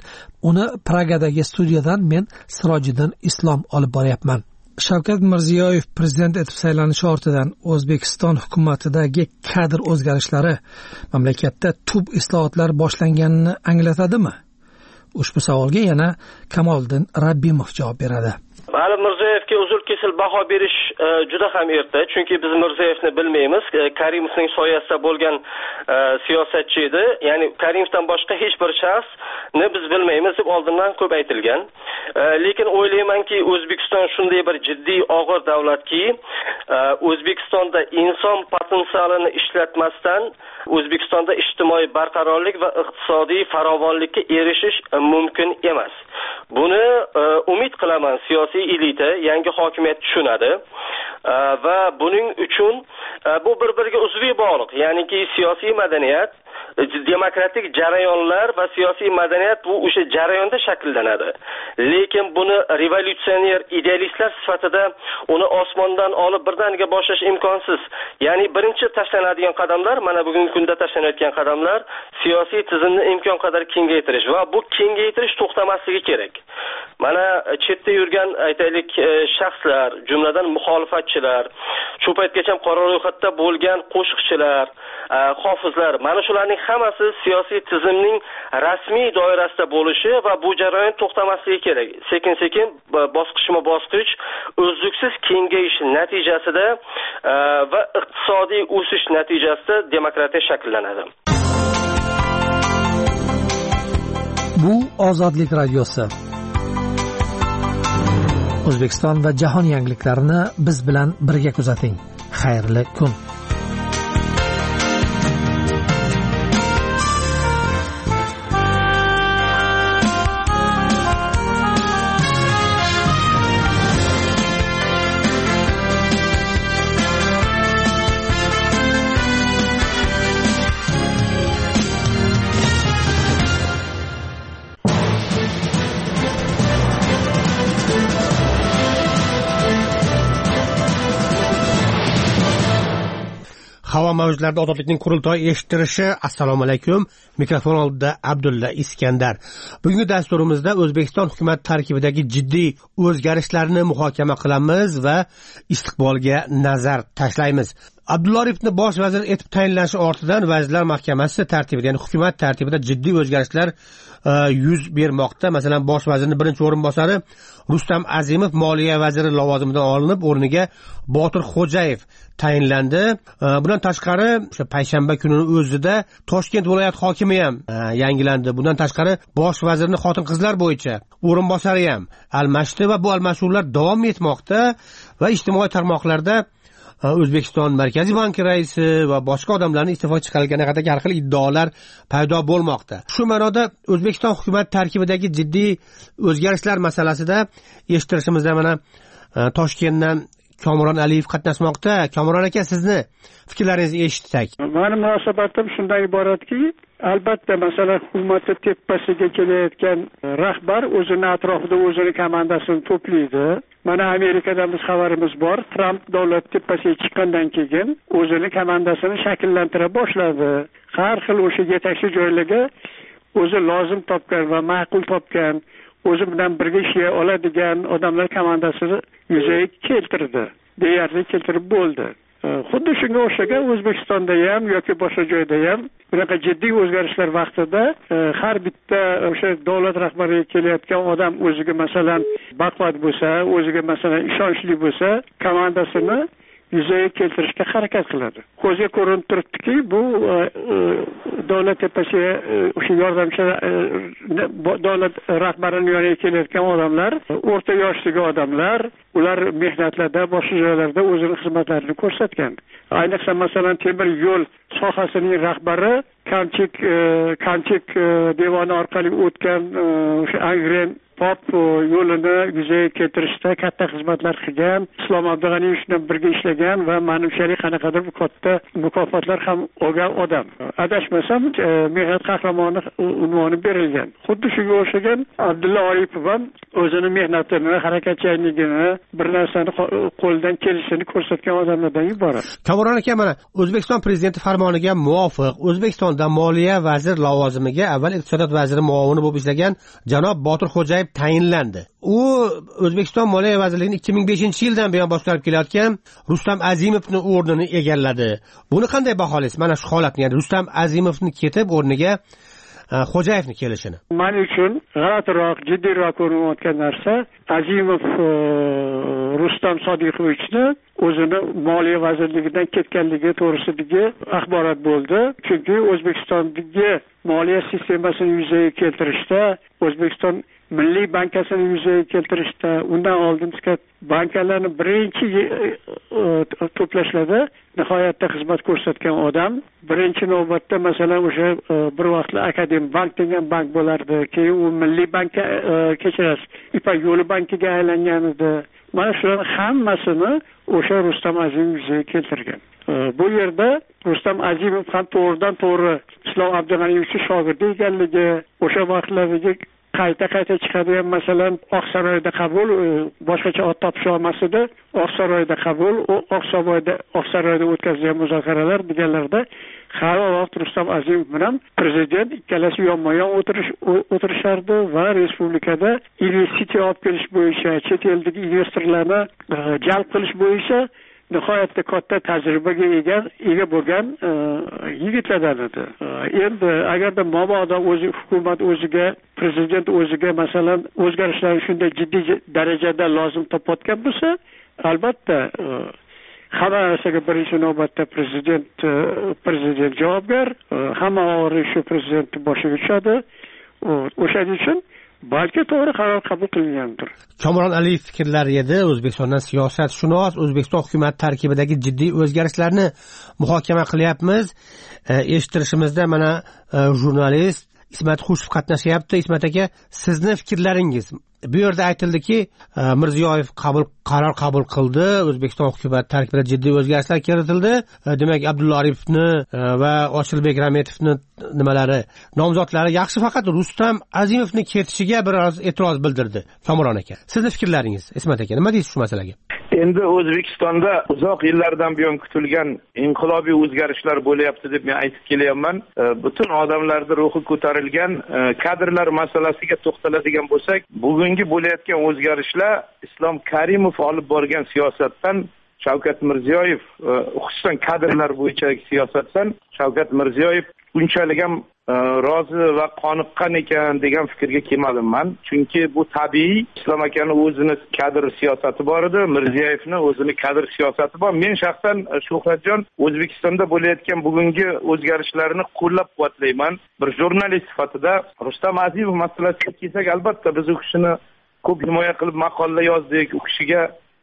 S3: Uni Pragadagi studiyadan men Sirojiddin Islom olib boryapman. Shavkat Mirziyoyev prezident etib saylanishi ortidan O'zbekiston hukumatidagi kadr o'zgarishlari mamlakatda tub islohotlar boshlanganini anglatadimi? Ushbu savolga yana Kamoliddin Rabbimov javob beradi.
S5: Ali Mirziyoyevga uzr kesil baho berish juda ham erta, chunki biz Mirziyoyevni bilmaymiz. Karimovning soyasida bo'lgan siyosatchi edi. Ya'ni Karimovdan boshqa hech bir shaxsni biz bilmaymiz deb oldindan ko'p aytilgan. Lekin o'ylaymanki, O'zbekiston shunday bir jiddiy og'ir davlatki, O'zbekistonda inson potensialini ishlatmasdan O'zbekistonda ijtimoiy barqarorlik va iqtisodiy farovonlikka erishish mumkin emas. Buni umid qilaman siyosiy elita, yangi hokimiyat tushunadi va buning uchun bu bir-biriga uzviy bog'liq. Ya'niki siyosiy madaniyat, demokratik jarayonlar va siyosiy madaniyat bu o'sha jarayonda shakllanadi. Lekin buni revolyutsioner idealistlar sifatida uni osmondan olib birdaniga boshlash imkonsiz. Ya'ni birinchi tashlanadigan qadamlar, mana bugungi kunda tashlanayotgan qadamlar siyosiy tizimni imkon qadar kengaytirish va bu kengaytirish to'xtamasligi kerak. Mana chetda yurgan aytaylik shaxslar, jumladan muxolifatchilar, shu paytgacha qora ro'yxatda bo'lgan qo'shiqchilar, hofizlar, mana shularning hammasi siyosiy tizimning rasmiy doirasida bo'lishi va bu jarayon to'xtamasligi kerak. Sekin-sekin bosqichma-bosqich uzluksiz kengayish natijasida va iqtisodiy o'sish natijasida demokratiya shakllanadi.
S3: Bu Ozodlik radiosi. O'zbekiston va jahon yangiliklarini biz bilan birga kuzating. Xayrli kun.
S7: havo mavjlarida ozodlikning qurultoyi eshittirishi. Assalomu alaykum. Mikrofon oldida Abdulla Iskandar. Bugungi dasturimizda O'zbekiston hukumat tarkibidagi jiddiy o'zgarishlarni muhokama qilamiz va istiqbolga nazar tashlaymiz. Abdulla Aripovni bosh vazir etib tayinlanishi ortidan Vazirlar Mahkamasi tartibida, ya'ni hukumat tartibida jiddiy o'zgarishlar yuz bermoqda. Masalan, bosh vazirning birinchi o'rinbosari Rustam Azimov moliya vaziri lavozimidan olinib, o'rniga Botir Xo'jayev tayinlandi. Bundan tashqari, o'sha payshanba kunining o'zida Toshkent viloyat hokimi ham yangilandi. Bundan tashqari, bosh vazirning xotin-qizlar bo'yicha o'rinbosari ham almashdi va bu almashuvlar davom etmoqda va ijtimoiy tarmoqlarda O'zbekiston Markaziy banki raisi va boshqa odamlarning iste'foga chiqarilgani haqidagi har xil iddaolar paydo bo'lmoqda. Shu ma'noda O'zbekiston hukumat tarkibidagi jiddiy o'zgarishlar masalasida eshittirishimizda mana Toshkentdan Komron Aliyev qatnashmoqda. Komron aka, sizni fikrlaringizni eshitsak.
S6: Meni munosabatim shundan iboratki, albatta masalan hukumatning tepasiga kelayotgan rahbar o'zini atrofida o'zini komandasini to'playdi. Mana Amerikadan biz xabarimiz bor. Tramp davlat tepasiga chiqqandan keyin o'zini komandasini shakllantira boshladi. Har xil o'sha yetakchi joylarga o'zi lozim topgan va ma'qul topgan, o'zi bilan birga ishlay oladigan odamlar komandasini yuzaga keltirdi. Deyarli keltirib bo'ldi. Xuddi shunga o'xshagan O'zbekistonda ham yoki boshqa joyda ham bunaqa jiddiy o'zgarishlar vaqtida har bitta o'sha davlat rahbariga kelayotgan odam o'ziga masalan baquvvat bo'lsa, o'ziga masalan ishonchli bo'lsa, komandasini yuzaga keltirishga harakat qiladi. Ko'zga ko'rinib turibdiki, bu davlat tepasiga o'sha yordamchi davlat rahbarining yoniga kelayotgan odamlar, o'rta yoshdagi odamlar, ular mehnatlarda, boshqa joylarda o'zining xizmatlarini ko'rsatgan. Ayniqsa masalan temir yo'l sohasining rahbari Kamchik devoni orqali o'tgan o'sha Angren Pop yo'lini yuzaga keltirishda katta xizmatlar qilgan, Islom Abdug'aniyev bilan birga ishlagan va manimchalik qanaqadir katta mukofotlar ham olgan odam. Adashmasam, mehnat qahramoni unvoni berilgan. Xuddi shunga o'xshagan Abdulla Aripov ham o'zini mehnatini, harakatchanligini, bir narsani qo'ldan kelishini ko'rsatgan odamlardan iborat.
S7: Kamron aka, mana O'zbekiston prezidenti farmoniga muvofiq O'zbekistonda moliya vazir lavozimiga avval iqtisodiyot vaziri muovini bo'lib ishlagan janob Botir Xo'jayev tayinlandi. U O'zbekiston moliya vazirligining 2005-yildan buyon boshqarib kelayotgan Rustam Azimovning o'rnini egalladi. Buni qanday baholaysiz? Mana shu holatni, ya'ni Rustam Azimovni ketib o'rniga Xo'jayevni kelishini.
S6: Men uchun g'alatiroq, jiddiyroq ko'rinayotgan narsa Azimov Rustam Sodiqovichni o'zini moliya vazirligidan ketganligi to'g'risidagi axborot bo'ldi. Chunki O'zbekistondagi moliya sistemasini yuzaga keltirishda, O'zbekiston Milliy bankasini yuzaga keltirishda, undan oldin bankalarni birinchi to'plashlarda nihoyatda xizmat ko'rsatgan odam. Birinchi navbatda masalan o'sha bir vaqtlar Akademik bank degan bank bo'lardi. Keyin u Milliy bankka kechirasiz, Ipak yo'li bankiga aylangan edi. Mana shularning hammasini o'sha Rustam Azimov yuzaga keltirgan. Bu yerda Rustam Azimov ham to'g'ridan to'g'ri Islom Abdug'aniyevning shogirdi ekanligi, o'sha vaqtlardagi qayta chiqadigan masalan Oqsaroyda qabul, boshqacha ot topish olmasdi. Oqsaroyda qabul, Oqsaroyda o'tkazilgan muzokaralar deganlarda har vaqt Rustam Azimov bilan prezident ikkalasi yonma-yon o'tirishardi va respublikada investitsiya olib kelish bo'yicha, chet eldagi investorlarni jalb qilish bo'yicha nihoyatda katta tajribaga ega bo'lgan yigitlardan edi. Endi agarda mabodo o'zi hukumat o'ziga, prezident o'ziga masalan o'zgarishlarni shunday jiddiy darajada lozim topayotgan bo'lsa, albatta hamma narsaga birinchi navbatda prezident javobgar, hamma og'ir shu prezidentning boshiga tushadi. O'shaning uchun balki to'g'ri qaror qabul qilingandir.
S7: Komron Aliyev fikrlari edi. O'zbekistondan siyosatshunos, O'zbekiston hukumat tarkibidagi jiddiy o'zgarishlarni muhokama qilyapmiz. Eshittirishimizda mana jurnalist Ismat Xushov qatnashyapti. Ismat aka, sizni fikrlaringiz? Bu yerda aytildiki, Mirziyoyev qaror qabul qildi, O'zbekiston hukumat tarkibida jiddiy o'zgarishlar kiritildi. Demak, Abdulla Aripovni va Ochilbek Rametovni nomzodlari yaxshi, faqat Rustam Azimovning ketishiga biroz e'tiroz bildirdi Komron aka. Sizni fikrlaringiz, Ismat aka, nima deysiz shu masalaga?
S13: Endi O'zbekistonda uzoq yillardan buyon kutilgan inqilobiy o'zgarishlar bo'lyapti deb men aytib kelyapman. Butun odamlarning ruhi ko'tarilgan kadrlar masalasiga to'xtaladigan bo'lsak, bugungi bo'layotgan o'zgarishlar Islom Karimov olib borgan siyosatdan Shavkat Mirziyoyev, xususan kadrlar bo'yicha siyosatdan Shavkat Mirziyoyev unchalik ham rozi va qoniqqan ekan degan fikrga kelmadim men. Chunki bu tabiiy. Islom akaning o'zini kadr siyosati bor edi, Mirziyoyevning o'zini kadr siyosati bor. Men shaxsan Shuhratjon O'zbekistonda bo'layotgan bugungi o'zgarishlarni qo'llab-quvvatlayman. Bir jurnalist sifatida Rustam Azimov masalasiga kelsak, albatta biz u kishini ko'p himoya qilib maqola yozdik, u kishiga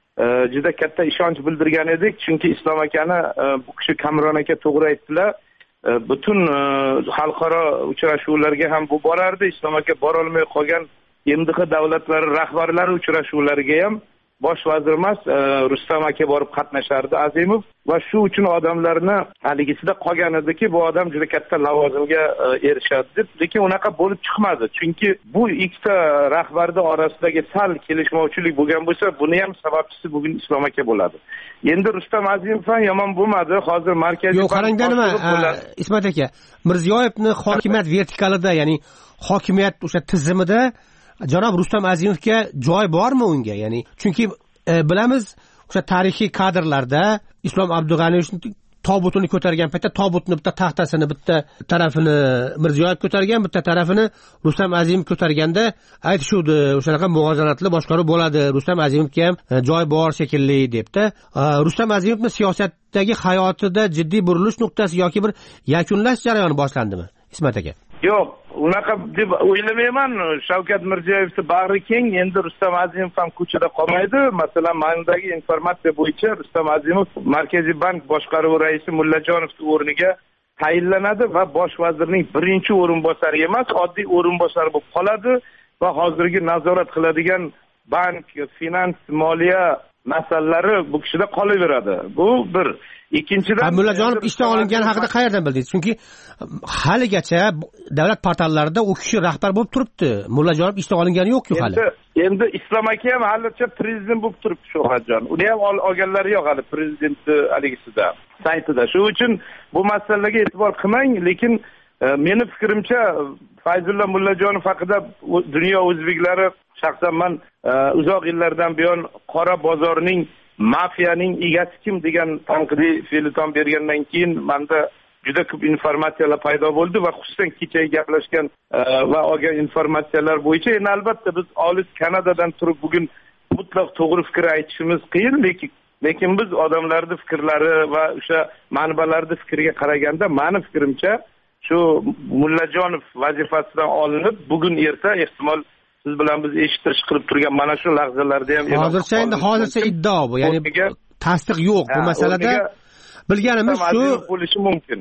S13: juda katta ishonch bildirgan edik. Chunki Islom akani bu kishi Kamron aka to'g'ri aytdilar. Butun xalqaro uchrashuvlarga ham bu borardi. Islom aka bora olmay qolgan MDH davlatlari rahbarlari uchrashuvlariga ham bosh vazir emas, Rustam aka borib qatnashardi Azimov va shu uchun odamlarni haligisida qolgan ediki, bu odam juda katta lavozimga erishadi deb, lekin unaqa bo'lib chiqmadi. Chunki bu ikkita rahbarning orasidagi sal kelishmovchilik bo'lgan bo'lsa, buni ham sababchisi bugun Islom aka bo'ladi. Endi Rustam Azimov ham yomon bo'lmadi. Hozir markaziy
S7: yo'q, qarangda nima Ismat aka, Mirziyoyevning hokimiyat vertikalida, ya'ni hokimiyat o'sha tizimida janob Rustam Azimovga joy bormi unga? Ya'ni chunki bilamiz, o'sha tarixiy kadrlarda Islom Abdug'aniyevning tobutini ko'targan paytda tobutni bitta taxtasini bitta tarafini Mirziyoyev ko'targan, bitta tarafini Rustam Azimov ko'targanda aytishuvdi, o'shanaqa muvozanatli boshqaruv bo'ladi, Rustam Azimovga ham joy bor shekilli debdi. Rustam Azimovning siyosatdagi hayotida jiddiy burilish nuqtasi yoki bir yakunlash jarayoni boshlandimi, Ismat aka?
S13: Yo'q, unaqa deb o'ylamayman. Shavkat Mirziyoyevning bag'ri keng, endi Rustam Azimov ham ko'chada qolmaydi. Masalan, mendagi informatsiya bo'yicha Rustam Azimov Markaziy bank boshqaruvi raisi Mullajonovning o'rniga tayinlanadi va bosh vazirning birinchi o'rinbosari emas, oddiy o'rinbosar bo'lib qoladi va hozirgi nazorat qiladigan bank, finans, moliya masalalari bu kishida qolaveradi. Bu bir. Ikkinchidan,
S7: Mullajonov ishdan olingani haqida qayerdan bildingiz? Chunki haligacha davlat portallarida u kishi rahbar bo'lib turibdi. Mullajonov ishdan olingani yo'q-ku hali.
S13: Endi Islom aka ham halicha prezident bo'lib turibdi Shuhratjon. Uni ham olganlari yo'q hali prezidentni haligisida, saytida. Shuning uchun bu masalaga e'tibor qilmang, lekin meni fikrimcha Fayzulla Mullajonov haqida dunyo o'zbeklari, shaxsan men uzoq yillardan buyon qora bozorning mafiyaning egasi kim degan tanqidiy feliton bergandan keyin menda juda ko'p informatsiyalar paydo bo'ldi va xususan kecha gaplashgan va olgan informatsiyalar bo'yicha endi albatta biz olis Kanadadan turib bugun mutlaq to'g'ri fikr aytishimiz qiyin, lekin biz odamlarning fikrlari va o'sha manbalarning fikriga qaraganda meni fikrimcha shu Mullajonov vazifasidan olinib bugun erta ehtimol siz bilan biz eshitish qilib turgan mana shu lahzalarda ham
S7: hozircha iddao bu, ya'ni tasdiq yo'q bu masalada. Bilganimiz shu
S13: bo'lishi mumkin.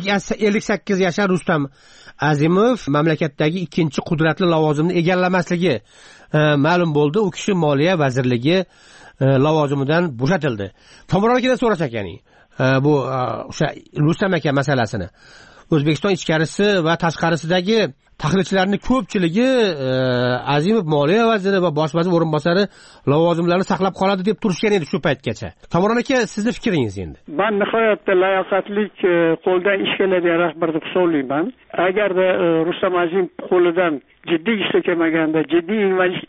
S7: 58 yashar Rustam Azimov mamlakatdagi ikkinchi qudratli lavozimni egallamasligi ma'lum bo'ldi. U kishi Moliya vazirligi lavozimidan bo'shatildi. Tomorqadan so'rasak, ya'ni bu o'sha Rustam aka masalasini O'zbekiston ichkarisi va tashqarisidagi tahlilchilarning ko'pchiligi Azimov Moliya vaziri va bosh vazir o'rinbosari lavozimlarini saqlab qoladi deb turishgan edi shu paytgacha. Kamron aka, sizning fikringiz endi?
S6: Men nihoyatda layoqatli qo'ldan ish keladigan rahbar deb hisoblayman. Agarda Rustam Azimov qo'lidan jiddiy ish kelmaganda, jiddiy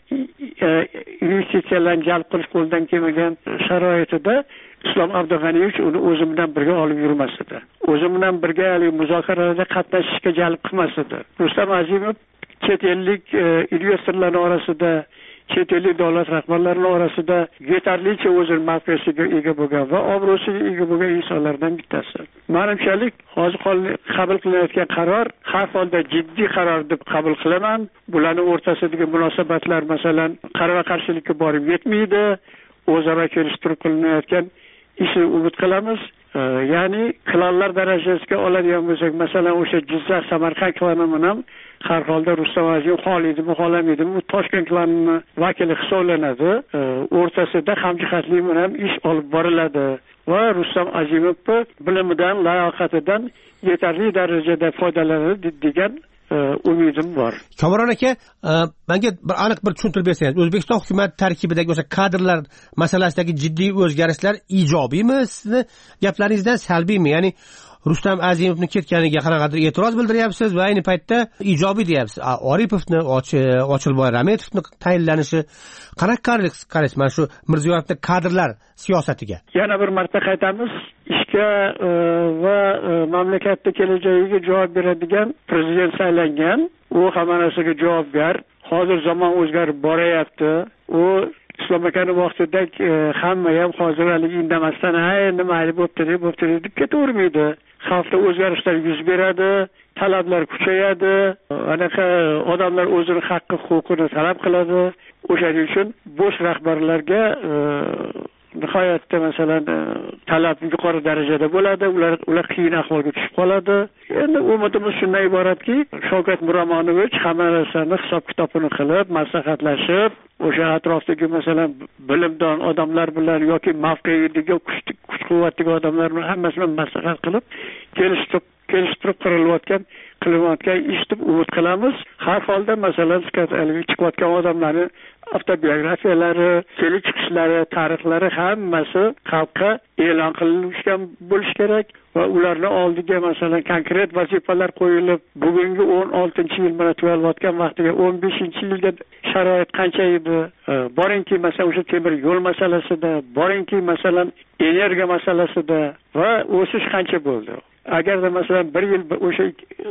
S6: investitsiyalarni jalb qilish qo'ldan kelmagan sharoitida Islom Abdug'aniyevich uni o'zi bilan birga olib yurmas edi. O'zi bilan birga muzokaralarda qatnashishga jalb qilmas edi. Rustam Azimov chet ellik investorlar orasida, chet ellik davlat rahbarlarining orasida yetarlicha o'zining mavqesiga ega bo'lgan va obro'siga ega bo'lgan insonlardan bittasi. Menimchalik hozir qabul qilinayotgan qaror har holda jiddiy qaror deb qabul qilaman. Bularning o'rtasidagi munosabatlar masalan qarama-qarshilikka borib yetmaydi. O'zaro kelishtirib qilinayotgan ishni umid qilamiz. Ya'ni klanlar darajasiga oladigan bo'lsak, masalan o'sha Jizzax Samarqand klanini ham har holda Rustam Azimov xohlaydimi, xohlamaydimi, u Toshkent klanining vakili hisoblanadi. O'rtasida hamjihatlik bilan ish olib boriladi va Rustam Azimov bilimidan, layoqatidan yetarli darajada foydalanadi degan umidim bor.
S7: Kamron aka, menga bir aniq bir tushuntirib bersangiz, O'zbekiston hukumat tarkibidagi o'sha kadrlar masalasidagi jiddiy o'zgarishlar ijobiymi, sizni gaplaringizdan salbiymi? Ya'ni Rustam Azimovning ketganiga qanaqadir e'tiroz bildiryapsiz va ayni paytda ijobiy deyapsiz. Oripovni, Ochilboy Rametovni tayinlanishi qanaqa qaraysiz mana shu Mirziyoyevning kadrlar siyosatiga?
S6: Yana bir marta qaytamiz, ishga va mamlakatda kelajagiga javob beradigan prezident saylangan, u hamma narsaga javobgar. Hozir zamon o'zgarib boryapti. U Islom akani vaqtidek hamma ham hozir hali indamasdan nima bo'pti deb ketavermaydi. Xalqda o'zgarishlar yuz beradi, talablar kuchayadi, anaqa odamlar o'zini haqqi huquqini talab qiladi. O'shaning uchun bosh rahbarlarga nihoyatda masalan talab yuqori darajada bo'ladi, ular qiyin ahvolga tushib qoladi. Endi umidimiz shundan iboratki, Shavkat Miromonovich hamma narsani hisob-kitobini qilib, maslahatlashib, o'sha atrofdagi masalan bilimdon odamlar bilan yoki mavqeidagi kuch-quvvatli odamlar bilan hammasini maslahat qilib, kelishtirib qilayotgan ish deb umid qilamiz. Har holda masalan chiqayotgan odamlarning avtobiografiyalari, kelib chiqishlari, tarixlari hammasi xalqqa e'lon qilingan bo'lishi kerak va ularni oldiga masalan konkret vazifalar qo'yilib, bugungi 16-yil bilan tugalayotgan vaqtiga 15-yilga sharoit qancha edi? Boringki masalan o'sha temir yo'l masalasida, boringki masalan energiya masalasida va o'sish qancha bo'ldi? Agarda masalan bir yil o'sha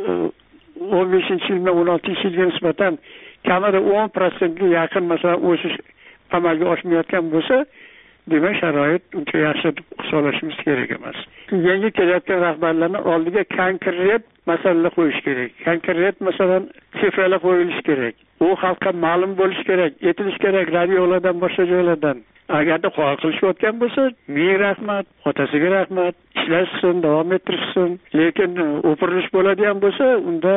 S6: 15-yil bilan 16-yilga nisbatan kamida 10% ga yaqin masalan o'sish amalga oshmayotgan bo'lsa, demak sharoit uncha yaxshi deb hisoblashimiz kerak emas. Yangi kelayotgan rahbarlarning oldiga konkret masalalar qo'yish kerak. Konkret masalan sifralar qo'yilishi kerak. U xalqqa ma'lum bo'lishi kerak, aytilishi kerak radiolardan boshqa joylardan. Agarda qo'l qilishayotgan bo'lsa, ming rahmat, otasiga rahmat, ishlashsin, davom ettirishsin. Lekin o'pirilish bo'ladigan bo'lsa, unda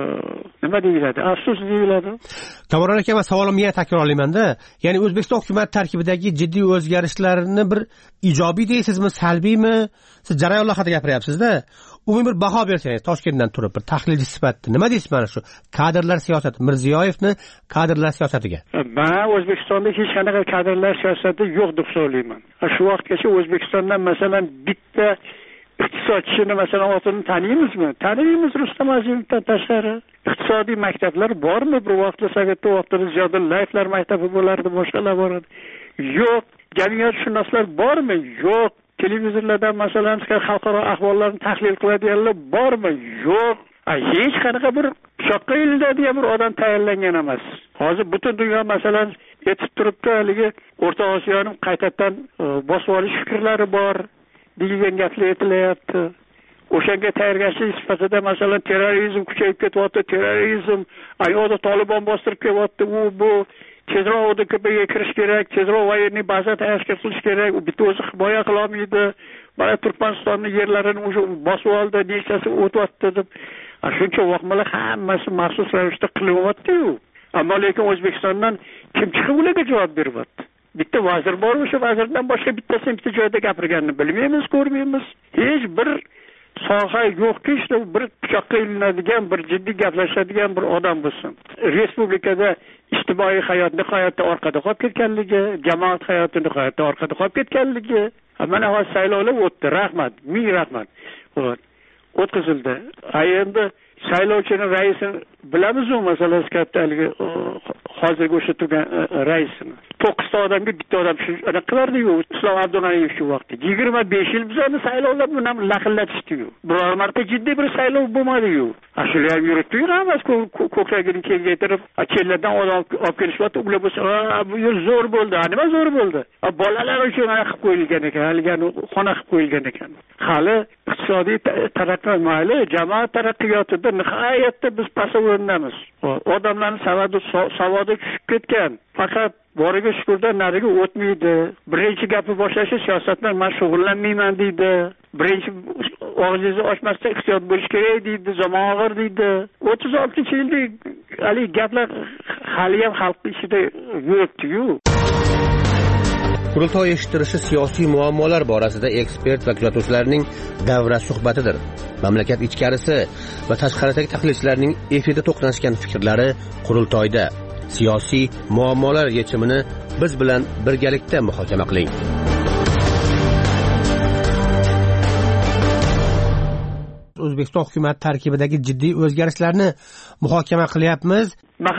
S6: nima deyiladi? Afsus deyiladi.
S7: Kamron aka, savolimni yana takrorlayman-da. Ya'ni O'zbekiston hukumat tarkibidagi jiddiy o'zgarishlarni bir ijobiy deysizmi, salbiymi? Siz jarayonlar haqida gapiryapsiz-da. Umumiy bir baho bersangiz Toshkentdan turib bir tahlilchi sifatida nima deysiz mana shu kadrlar siyosati, Mirziyoyevni kadrlar siyosatiga?
S6: Men O'zbekistonda hech qanaqa kadrlar siyosati yo'q deb hisoblayman. Shu vaqtgacha O'zbekistondan masalan bitta iqtisodchini masalan otini tanimizmi? Taniymiz Rustam Azimovdan tashqari. Iqtisodiy maktablar bormi? Bir vaqtda Sovetda vaqtida Ziyodullaevlar maktabi bo'lardi, boshqalar bor edi. Yo'q. Jamiyatshunoslar bormi? Yo'q. Televizorlardan masalan xalqaro ahvollarni tahlil qiladiganlar bormi? Yo'q. Hech qanaqa bir shoqqa iladigan bir odam tayinlangan emas. Hozir butun dunyo masalan yetib turibdi, haligi O'rta Osiyoni qaytadan bosib olish fikrlari bor degan gaplar aytilyapti. O'shanga tayyorgarchilik sifatida masalan terrorizm kuchayib ketyapti, terrorizm ayoda Tolibon bostirib kelyapti, bu tezroq ODKBga kirish kerak, tezroq voyenniy baza tashkil qilish kerak, u bitta o'zi himoya qila olmaydi. Mana Turkmanistonning yerlarini o'sha bosib oldi, nechasi o'tyapti deb. Shuncha vaqtlar hammasi maxsus ravishda qilyapti-yu. Ammo lekin O'zbekistondan kim chiqib ularga javob beryapti? Bitta vazir bor, o'sha vazirdan boshqa bittasi bitta joyda gapirganini bilmaymiz, ko'rmaymiz. Hech bir soha yo'qki, bir pichoqqa ilinadigan, bir jiddiy gaplashadigan bir odam bo'lsin. Respublikada ijtimoiy hayot nihoyatda orqada qolib ketganligi, jamoat hayoti nihoyatda orqada qolib ketganligi. Mana hozir saylovlar o'tdi, rahmat, ming rahmat. O'tkazildi. Endi saylovchining raisini bilamiz-ku, masalan, kattalik hozirgi o'sha turgan raisini. 9 ta odamga bitta odam shuna qilardi-yu, Islom Abdunaliyev shu vaqtda. 25 yil bizani saylovlar bilan laqillatishdi-yu. Biror marta jiddiy bir saylov bo'lmadi-yu. Shular ham yuribdi-yu, emas ko'kragini kengaytirib, chellardan odam olib kelishyapti. Ular bo'lsa, bu yer zo'r bo'ldi, nima zo'r bo'ldi? Bolalar uchun mana qilib qo'yilgan ekan, haligani xona qilib qo'yilgan ekan. Hali iqtisodiy taraqqiyot mayli, jamoat taraqqiyotida nihoyatda biz pasovindamiz. Odamlarning savodi tushib ketgan. Faqat boriga shukurda nariga o'tmaydi. Birinchi gapi boshlashi siyosatdan men shug'ullanmayman deydi. Birinchi og'zingizni ochmasdan ehtiyot bo'lish kerak deydi, zamon og'ir deydi. 36-yilda hali gaplar hali ham xalq ichida yuribdi-yu.
S7: Qurultoy eshittirishi siyosiy muammolar borasida ekspert va kuzatuvchilarning davra suhbatidir. Mamlakat ichkarisi va tashqaridagi tahlilchilarning efirda to'qnashgan fikrlari qurultoyda. Siyosiy muammolar yechimini biz bilan birgalikda muhokama qiling. O'zbekiston hukumat tarkibidagi jiddiy o'zgarishlarni muhokama qilyapmiz.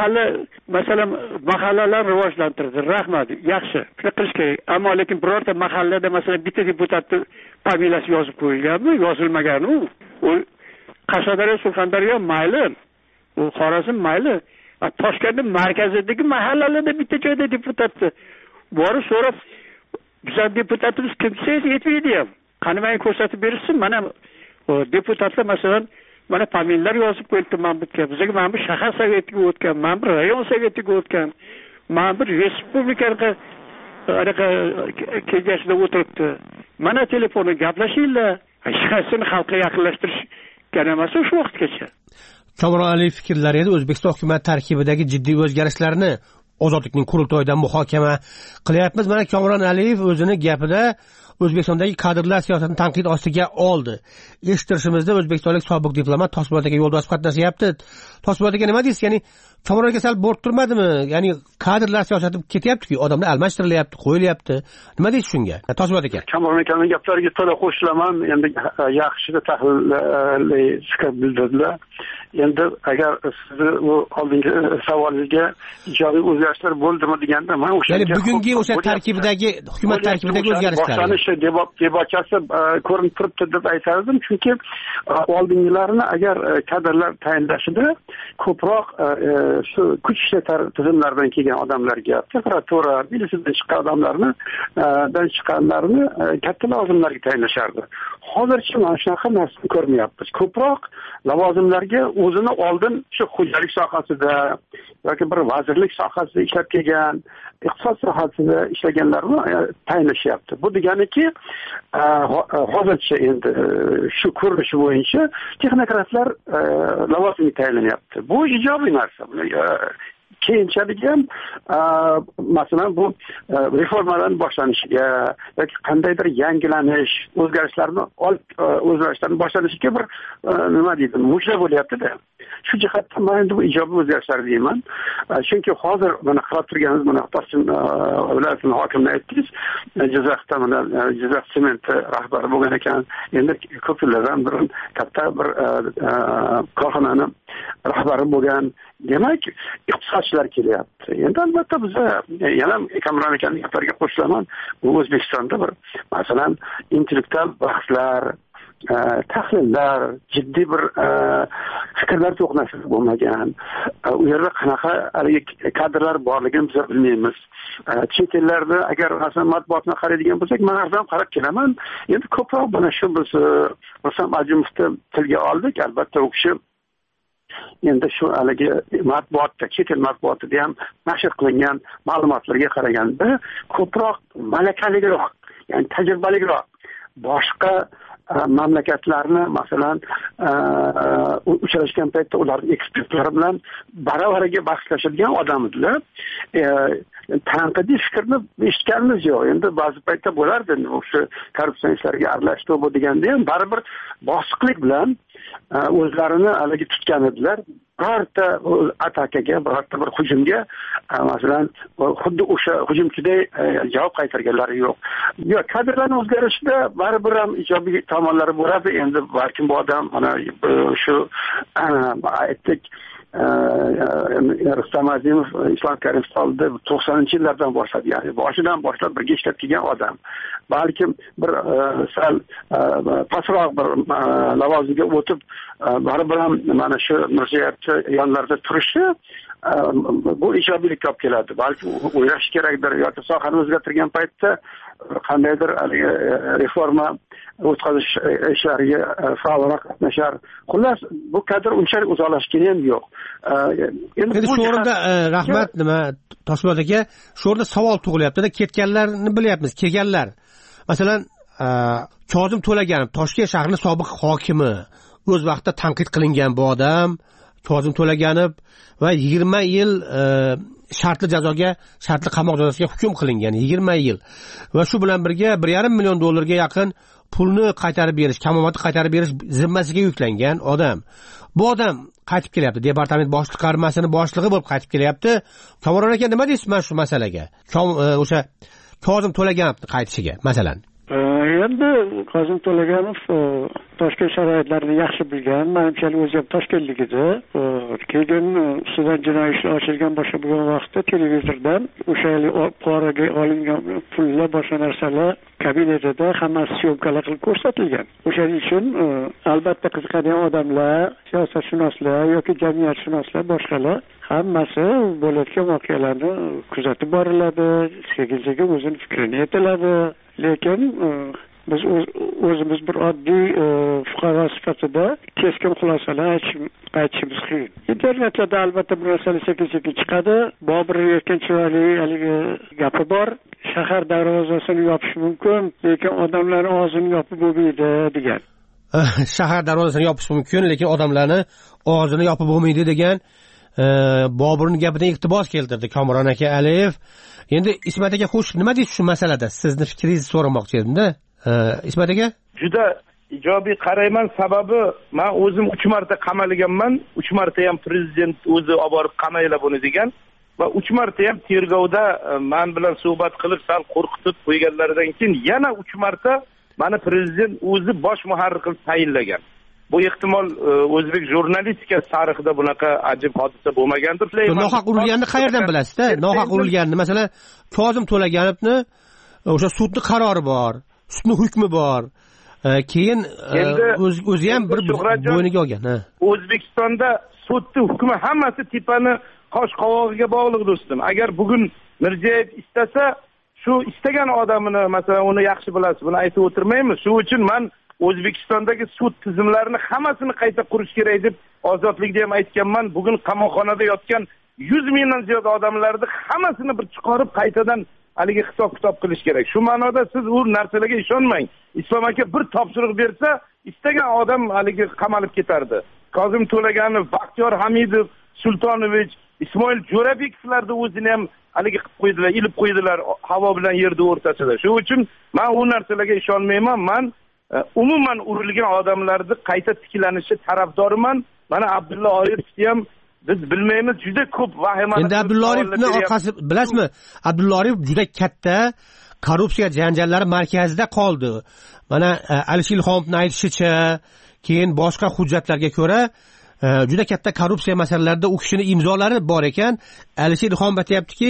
S6: Mahallalar rivojlantirdi. Rahmat, yaxshi. Shuni qilish kerak. Ammo lekin birorta mahallada masalan bitta deputatni familiyasi yozib qo'yilganmi, yozilmagani u Qashqadaryo, Surxondaryo mayli, u Xorazm mayli, Toshkentning markazidagi mahallalarda bitta joyda deputatni borib so'rab, bizning deputatimiz kim desa yetmaydi ham. Qani menga ko'rsatib bersin, mana deputatlar masalan mana familiyalar yozib qo'yibdi, men bitgan. Bizga men bir shahar sovetiga o'tgan, men bir rayon sovetiga o'tgan, men bir respublikaga kengashida o'tiribdi. Mana telefonda gaplashinglar. Hech qaysini xalqqa yaqinlashtirish kerak emas shu vaqtgacha.
S7: Kamron Aliyev fikrlari edi. O'zbekiston hukumat tarkibidagi jiddiy o'zgarishlarni Ozodlikning qurultoyida muhokama qilyapmiz. Mana Kamron Aliyev o'zini gapida O'zbekistondagi kadrlar siyosatini tanqid ostiga oldi. Eshittirishimizda o'zbekistonlik sobiq diplomat Toshpo'lat aka yo'ldosh qatnashyapti. Toshpo'lat aka nima deysiz? Ya'ni Kamron aka sal borib turmadimi? Ya'ni kadrlar siyosati ketyapti-ku, odamlar almashtirilyapti, qo'yilyapti. Nima deysiz shunga? Toshpo'lat aka.
S14: Kamron akaning gaplariga to'liq qo'shilaman. Endi yaxshi tahlilli fikr bildirdilar. Endi agar sizni bu oldingi savolingizga ijobiy o'zgarishlar bo'ldimi deganda, men o'sha
S7: bugungi o'sha tarkibidagi hukumat tarkibidagi o'zgarishlar
S14: debakasi ko'rinib turibdi deb aytardim, chunki oldingilarini agar kadrlar tayinlashida ko'proq shu kuch ishlatar tizimlaridan kelgan odamlarga, prokuratura, milisiyadan chiqqan odamlarni chiqqanlarni katta lavozimlarga tayinlashardi. Hozircha mana shunaqa narsani ko'rmayapmiz. Ko'proq lavozimlarga o'zini oldin shu xo'jalik sohasida yoki bir vazirlik sohasida ishlab kelgan, iqtisod sohasida ishlaganlarni tayinlashyapti. Bu deganiki, hozircha endi shu ko'rinish bo'yicha texnokratlar lavozimga tayinlanyapti. Bu ijobiy narsa. Keyinchalik ham masalan bu reformalarning boshlanishiga yoki qandaydir yangilanish, o'zgarishlarning boshlanishiga bir nima deydi, mujra bo'lyapti-da. Shu jihatdan men bu ijobiy o'zgarishlar deyman. Chunki hozir mana qarab turganimiz mana Toshkent viloyatining hokimini aytdingiz, Jizzaxda mana Jizzax sement rahbari bo'lgan ekan. Endi ko'p yillardan bir katta bir korxonani rahbari bo'lgan. Demak, iqtisodchilar kelyapti. Endi albatta biz yana Kamron akaning gaplariga qo'shilaman. Bu O'zbekistonda bir masalan intellektual bahslar, tahlillar, jiddiy bir fikrlar to'qnashuvi bo'lmagan. U yerda qanaqa kadrlar borligini biz bilmaymiz. Chet ellarda agar masalan matbuotni qaraydigan bo'lsak, men har doim qarab kelaman. Endi ko'proq mana shu biz Rustam Ajimovni tilga oldik. Albatta u kishi endi shu haligi matbuotda, chet el matbuotida ham nashr qilingan ma'lumotlarga qaraganda ko'proq malakaliroq, ya'ni tajribaliroq boshqa mamlakatlarni masalan uchrashgan paytda ularning ekspertlari bilan baravariga bahslashadigan odam edilar. Tanqidiy fikrni eshitganimiz yo'q. Endi ba'zi paytda bo'lardi, o'sha korrupsiya ishlariga aralashdi bu deganda ham baribir bosiqlik bilan o'zlarini haligi tutgan edilar. Birorta atakaga, birorta bir hujumga masalan xuddi o'sha hujumchiday javob qaytarganlari yo'q. Yo, kadrlarning o'zgarishida baribir ham ijobiy tomonlari bo'ladi. Endi balkim bu odam mana shu aytdik Rustam Azimov Islom Karimov oldida 90-yillardan boshlab, ya'ni boshidan boshlab birga ishlab kelgan odam. Balkim bir sal pastroq bir lavozimga o'tib, baribir ham mana shu Mirziyoyevni yonlarida turishi bu ijobiylikka olib keladi. Balki o'ylash kerakdir yoki sohani o'zgartirgan paytda qandaydir reforma o'tkazish ishlariga faolroq qatnashar. Xullas, bu kadr unchalik uzoqlashgani ham yo'q.
S7: Endi shu o'rinda rahmat nima Toshpo'lat aka, shu o'rinda savol tug'ilyapti-da, ketganlarni bilyapmiz, kelganlar. Masalan, Kozim To'laganov, Toshkent shahrining sobiq hokimi, o'z vaqtida tanqid qilingan bu odam. Kozim To'laganov va 20 yil shartli jazoga, shartli qamoq jazosiga hukm qilingan 20 yil va shu bilan birga $1,5 million ga yaqin pulni qaytarib berish, kamomatni qaytarib berish zimmasiga yuklangan odam. Bu odam qaytib kelyapti, departament boshqarmasining boshlig'i bo'lib qaytib kelyapti. Kamron aka, nima deysiz mana shu masalaga? O'sha Kozim To'laganovning qaytishiga, masalan.
S6: Endi Kozim To'laganov Toshkent sharoitlarini yaxshi bilgan, menimcha o'zi ham toshkentlik edi. Keyin ustidan jinoiy ish ochilgan boshqa bo'lgan vaqtda televizordan o'sha qoraga olingan pullar, boshqa narsalar kabinetida hammasi syomkalar qilib ko'rsatilgan. O'shaning uchun albatta qiziqadigan odamlar, siyosatshunoslar yoki jamiyatshunoslar, boshqalar hammasi bo'layotgan voqealarni kuzatib boriladi, sekin-sekin o'zining fikrini aytiladi. Lekin biz o'zimiz bir oddiy fuqaro sifatida keskin xulosalar aytishimiz qiyin. Internetda albatta bir narsalar sekin-sekin chiqadi. Bobur erkin chiroyli haligi gapi bor. Shahar darvozasini yopish mumkin, lekin odamlarning og'zini yopib bo'lmaydi degan.
S7: Shahar darvozasini yopish mumkin, lekin odamlarning og'zini yopib bo'lmaydi degan Boburning gapidan iqtibos keltirdi Kamron aka Aliyev. Endi Ismat aka, xo'sh, nima deysiz shu masalada? Sizni fikringizni so'ramoqchi edim-da. Ismat aka?
S13: Juda ijobiy qarayman, sababi men o'zim 3 marta qamalganman. 3 marta ham prezident o'zi olib borib qamayla buni degan va 3 marta ham tergovda men bilan suhbat qilib sal qo'rqitib qo'yganlaridan keyin yana 3 marta meni prezident o'zi bosh muharrir qilib tayinlagan. Bu ehtimol o'zbek jurnalistika tarixida bunaqa ajib hodisa bo'lmagandir.
S7: Nohaq urilganini qayerdan bilasizda? Nohaq urilganini, masalan, Kozim To'laganovni o'sha sudning qarori bor, sudning hukmi bor. Keyin o'zi ham bir bo'yniga olgan.
S13: O'zbekistonda sudning hukmi hammasi tepani qosh qovog'iga bog'liq do'stim. Agar bugun Mirziyoyev istasa, shu istagan odamini, masalan, uni yaxshi bilasiz, buni aytib o'tirmaymiz. Shu uchun men O'zbekistondagi sud tizimlarini hammasini qayta qurish kerak deb ozodlikda ham aytganman. Bugun qamoqxonada yotgan 100 mingdan ziyod odamlarni hammasini bir chiqarib qaytadan haligi hisob-kitob qilish kerak. Shu ma'noda siz u narsalarga ishonmang. Islom aka bir topshiriq bersa, istagan odam haligi qamalib ketardi. Kozim To'laganov, Baxtiyor Hamidov, Sultonovich, Ismoil Jo'rabekovlarni o'zini ham haligi qilib qo'ydilar, ilib qo'ydilar havo bilan yerni o'rtasida. Shu uchun men u narsalarga ishonmayman. Men umuman urilgan odamlarni qayta tiklanishi tarafdoriman. Mana Abdulla Oripov ham biz bilmaymiz, juda ko'p vahimali.
S7: Endi Abdulla Oripovning orqasi, bilasizmi? Abdulla Oripov juda katta korrupsiya janjallari markazida qoldi. Mana Alisher Ilhomovning aytishicha, keyin boshqa hujjatlarga ko'ra juda katta korrupsiya masalalarida u kishining imzolari bor ekan. Alisher Ilhomov aytayaptiki,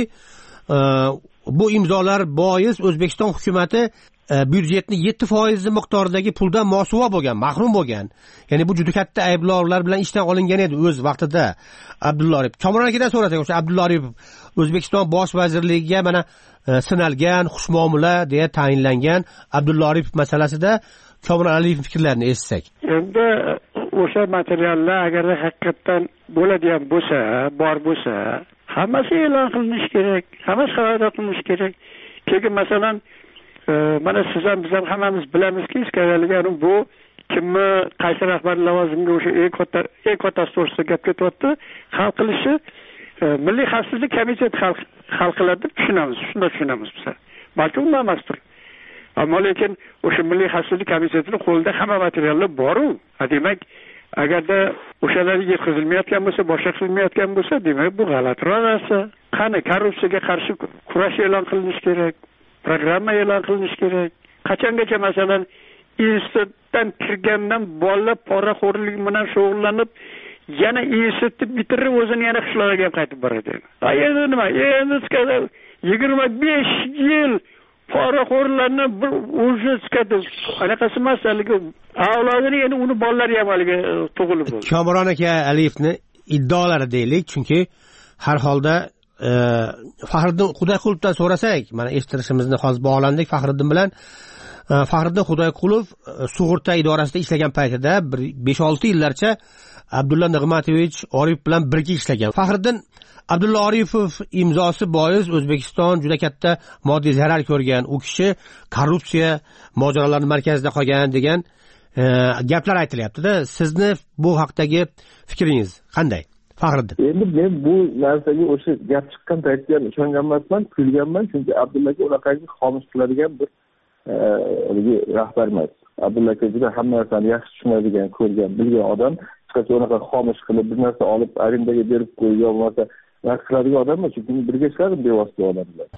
S7: bu imzolar bois O'zbekiston hukumatı byudjetni 7% miqdoridagi puldan mosuvo bo'lgan, mahrum bo'lgan. Ya'ni bu juda katta ayblovlar bilan ishdan olingan edi o'z vaqtida Abdulla Oripov. Kamron akadan so'rasak, o'sha Abdulla Oripov O'zbekiston bosh vazirligiga mana sinalgan, xushmuomala deya tayinlangan Abdulla Oripov masalasida Kamron Aliyevning fikrlarini eshitsak.
S6: Endi o'sha materiallar agar haqiqatan bo'ladigan bo'lsa, bor bo'lsa, hammasi e'lon qilinishi kerak, hammasi xabar qilinishi kerak. Keyin masalan mana siz ham biz ham hammamiz bilamizki, iskayaligan bu kimni qaysi rahbar lavozimiga o'sha eng kattasi to'g'risida gap ketyapti. Hal qilishi Milliy xavfsizlik komiteti hal qiladi deb tushunamiz. Shunday tushunamiz biz. Balki undan emasdir. Ammo lekin o'sha Milliy xavfsizlik komitetining qo'lida hamma materiallar bor-ku. Demak, agarda o'shalar yetkazilmayotgan bo'lsa, boshqa qilmayotgan bo'lsa, demak bu g'alatiroq narsa. Qani korrupsiyaga qarshi kurash e'lon qilinishi kerak. Programma e'lon qilinishi kerak. Qachongacha masalan institutdan kirgandan bolalar poraxo'rlik bilan shug'ullanib, yana institutni bitirib o'zini yana qishloqqa ham qaytib boradi. Endi nima? Endi 25 yil poraxo'rlarni bir o'zini anaqasi masalagi avlodini endi uni bolalari ham haliga tug'ilib bo'ldi.
S7: Kamron aka Aliyevni iddaolari deylik, chunki har holda Faxriddin Xudoyqulovdan so'rasak, mana eshittirishimizni hozir bog'landik Faxriddin bilan. Faxriddin Xudoyqulov sug'urta idorasida ishlagan paytida 5-6 yillarcha Abdulla Nig'matovich Oripov bilan birga ishlagan. Faxriddin Abdulla Oripov imzosi bois O'zbekiston juda katta moddiy zarar ko'rgan. U kishi korrupsiya mojarolarining markazida qolgan degan gaplar aytilyapti-da. Sizni bu haqdagi fikringiz qanday? Faxriddin.
S9: Endi men bu narsaga o'sha gap chiqqan paytda ham ishongan emasman, kulganman, chunki Abdulla aka unaqangi xomish qiladigan bir rahbar emas. Abdulla aka juda hamma narsani yaxshi tushunadigan, ko'rgan, bilgan odam. Hech qachon unaqa xomish qilib bir narsa olib arendaga berib qo'yib yo'lmasa narsa qiladigan odam emas, chunki birga ishladim bevosita odam bilan.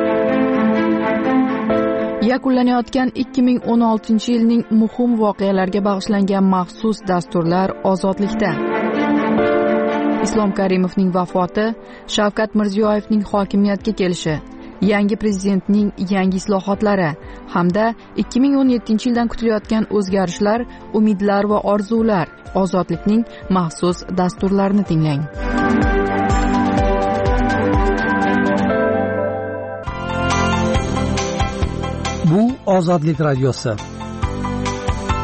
S15: Yakunlanayotgan 2016-yilning muhim voqealarga bag'ishlangan maxsus dasturlar ozodlikda. Islom Karimovning vafoti, Shavkat Mirziyoyevning hokimiyatga kelishi, yangi prezidentning yangi islohotlari hamda 2017-yildan kutilayotgan o'zgarishlar, umidlar va orzular. Ozodlikning maxsus dasturlarini tinglang.
S3: Bu Ozodlik radiosi.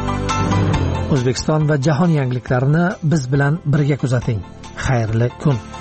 S3: O'zbekiston va jahon yangiliklarini biz bilan birga kuzating. Xayrli kun.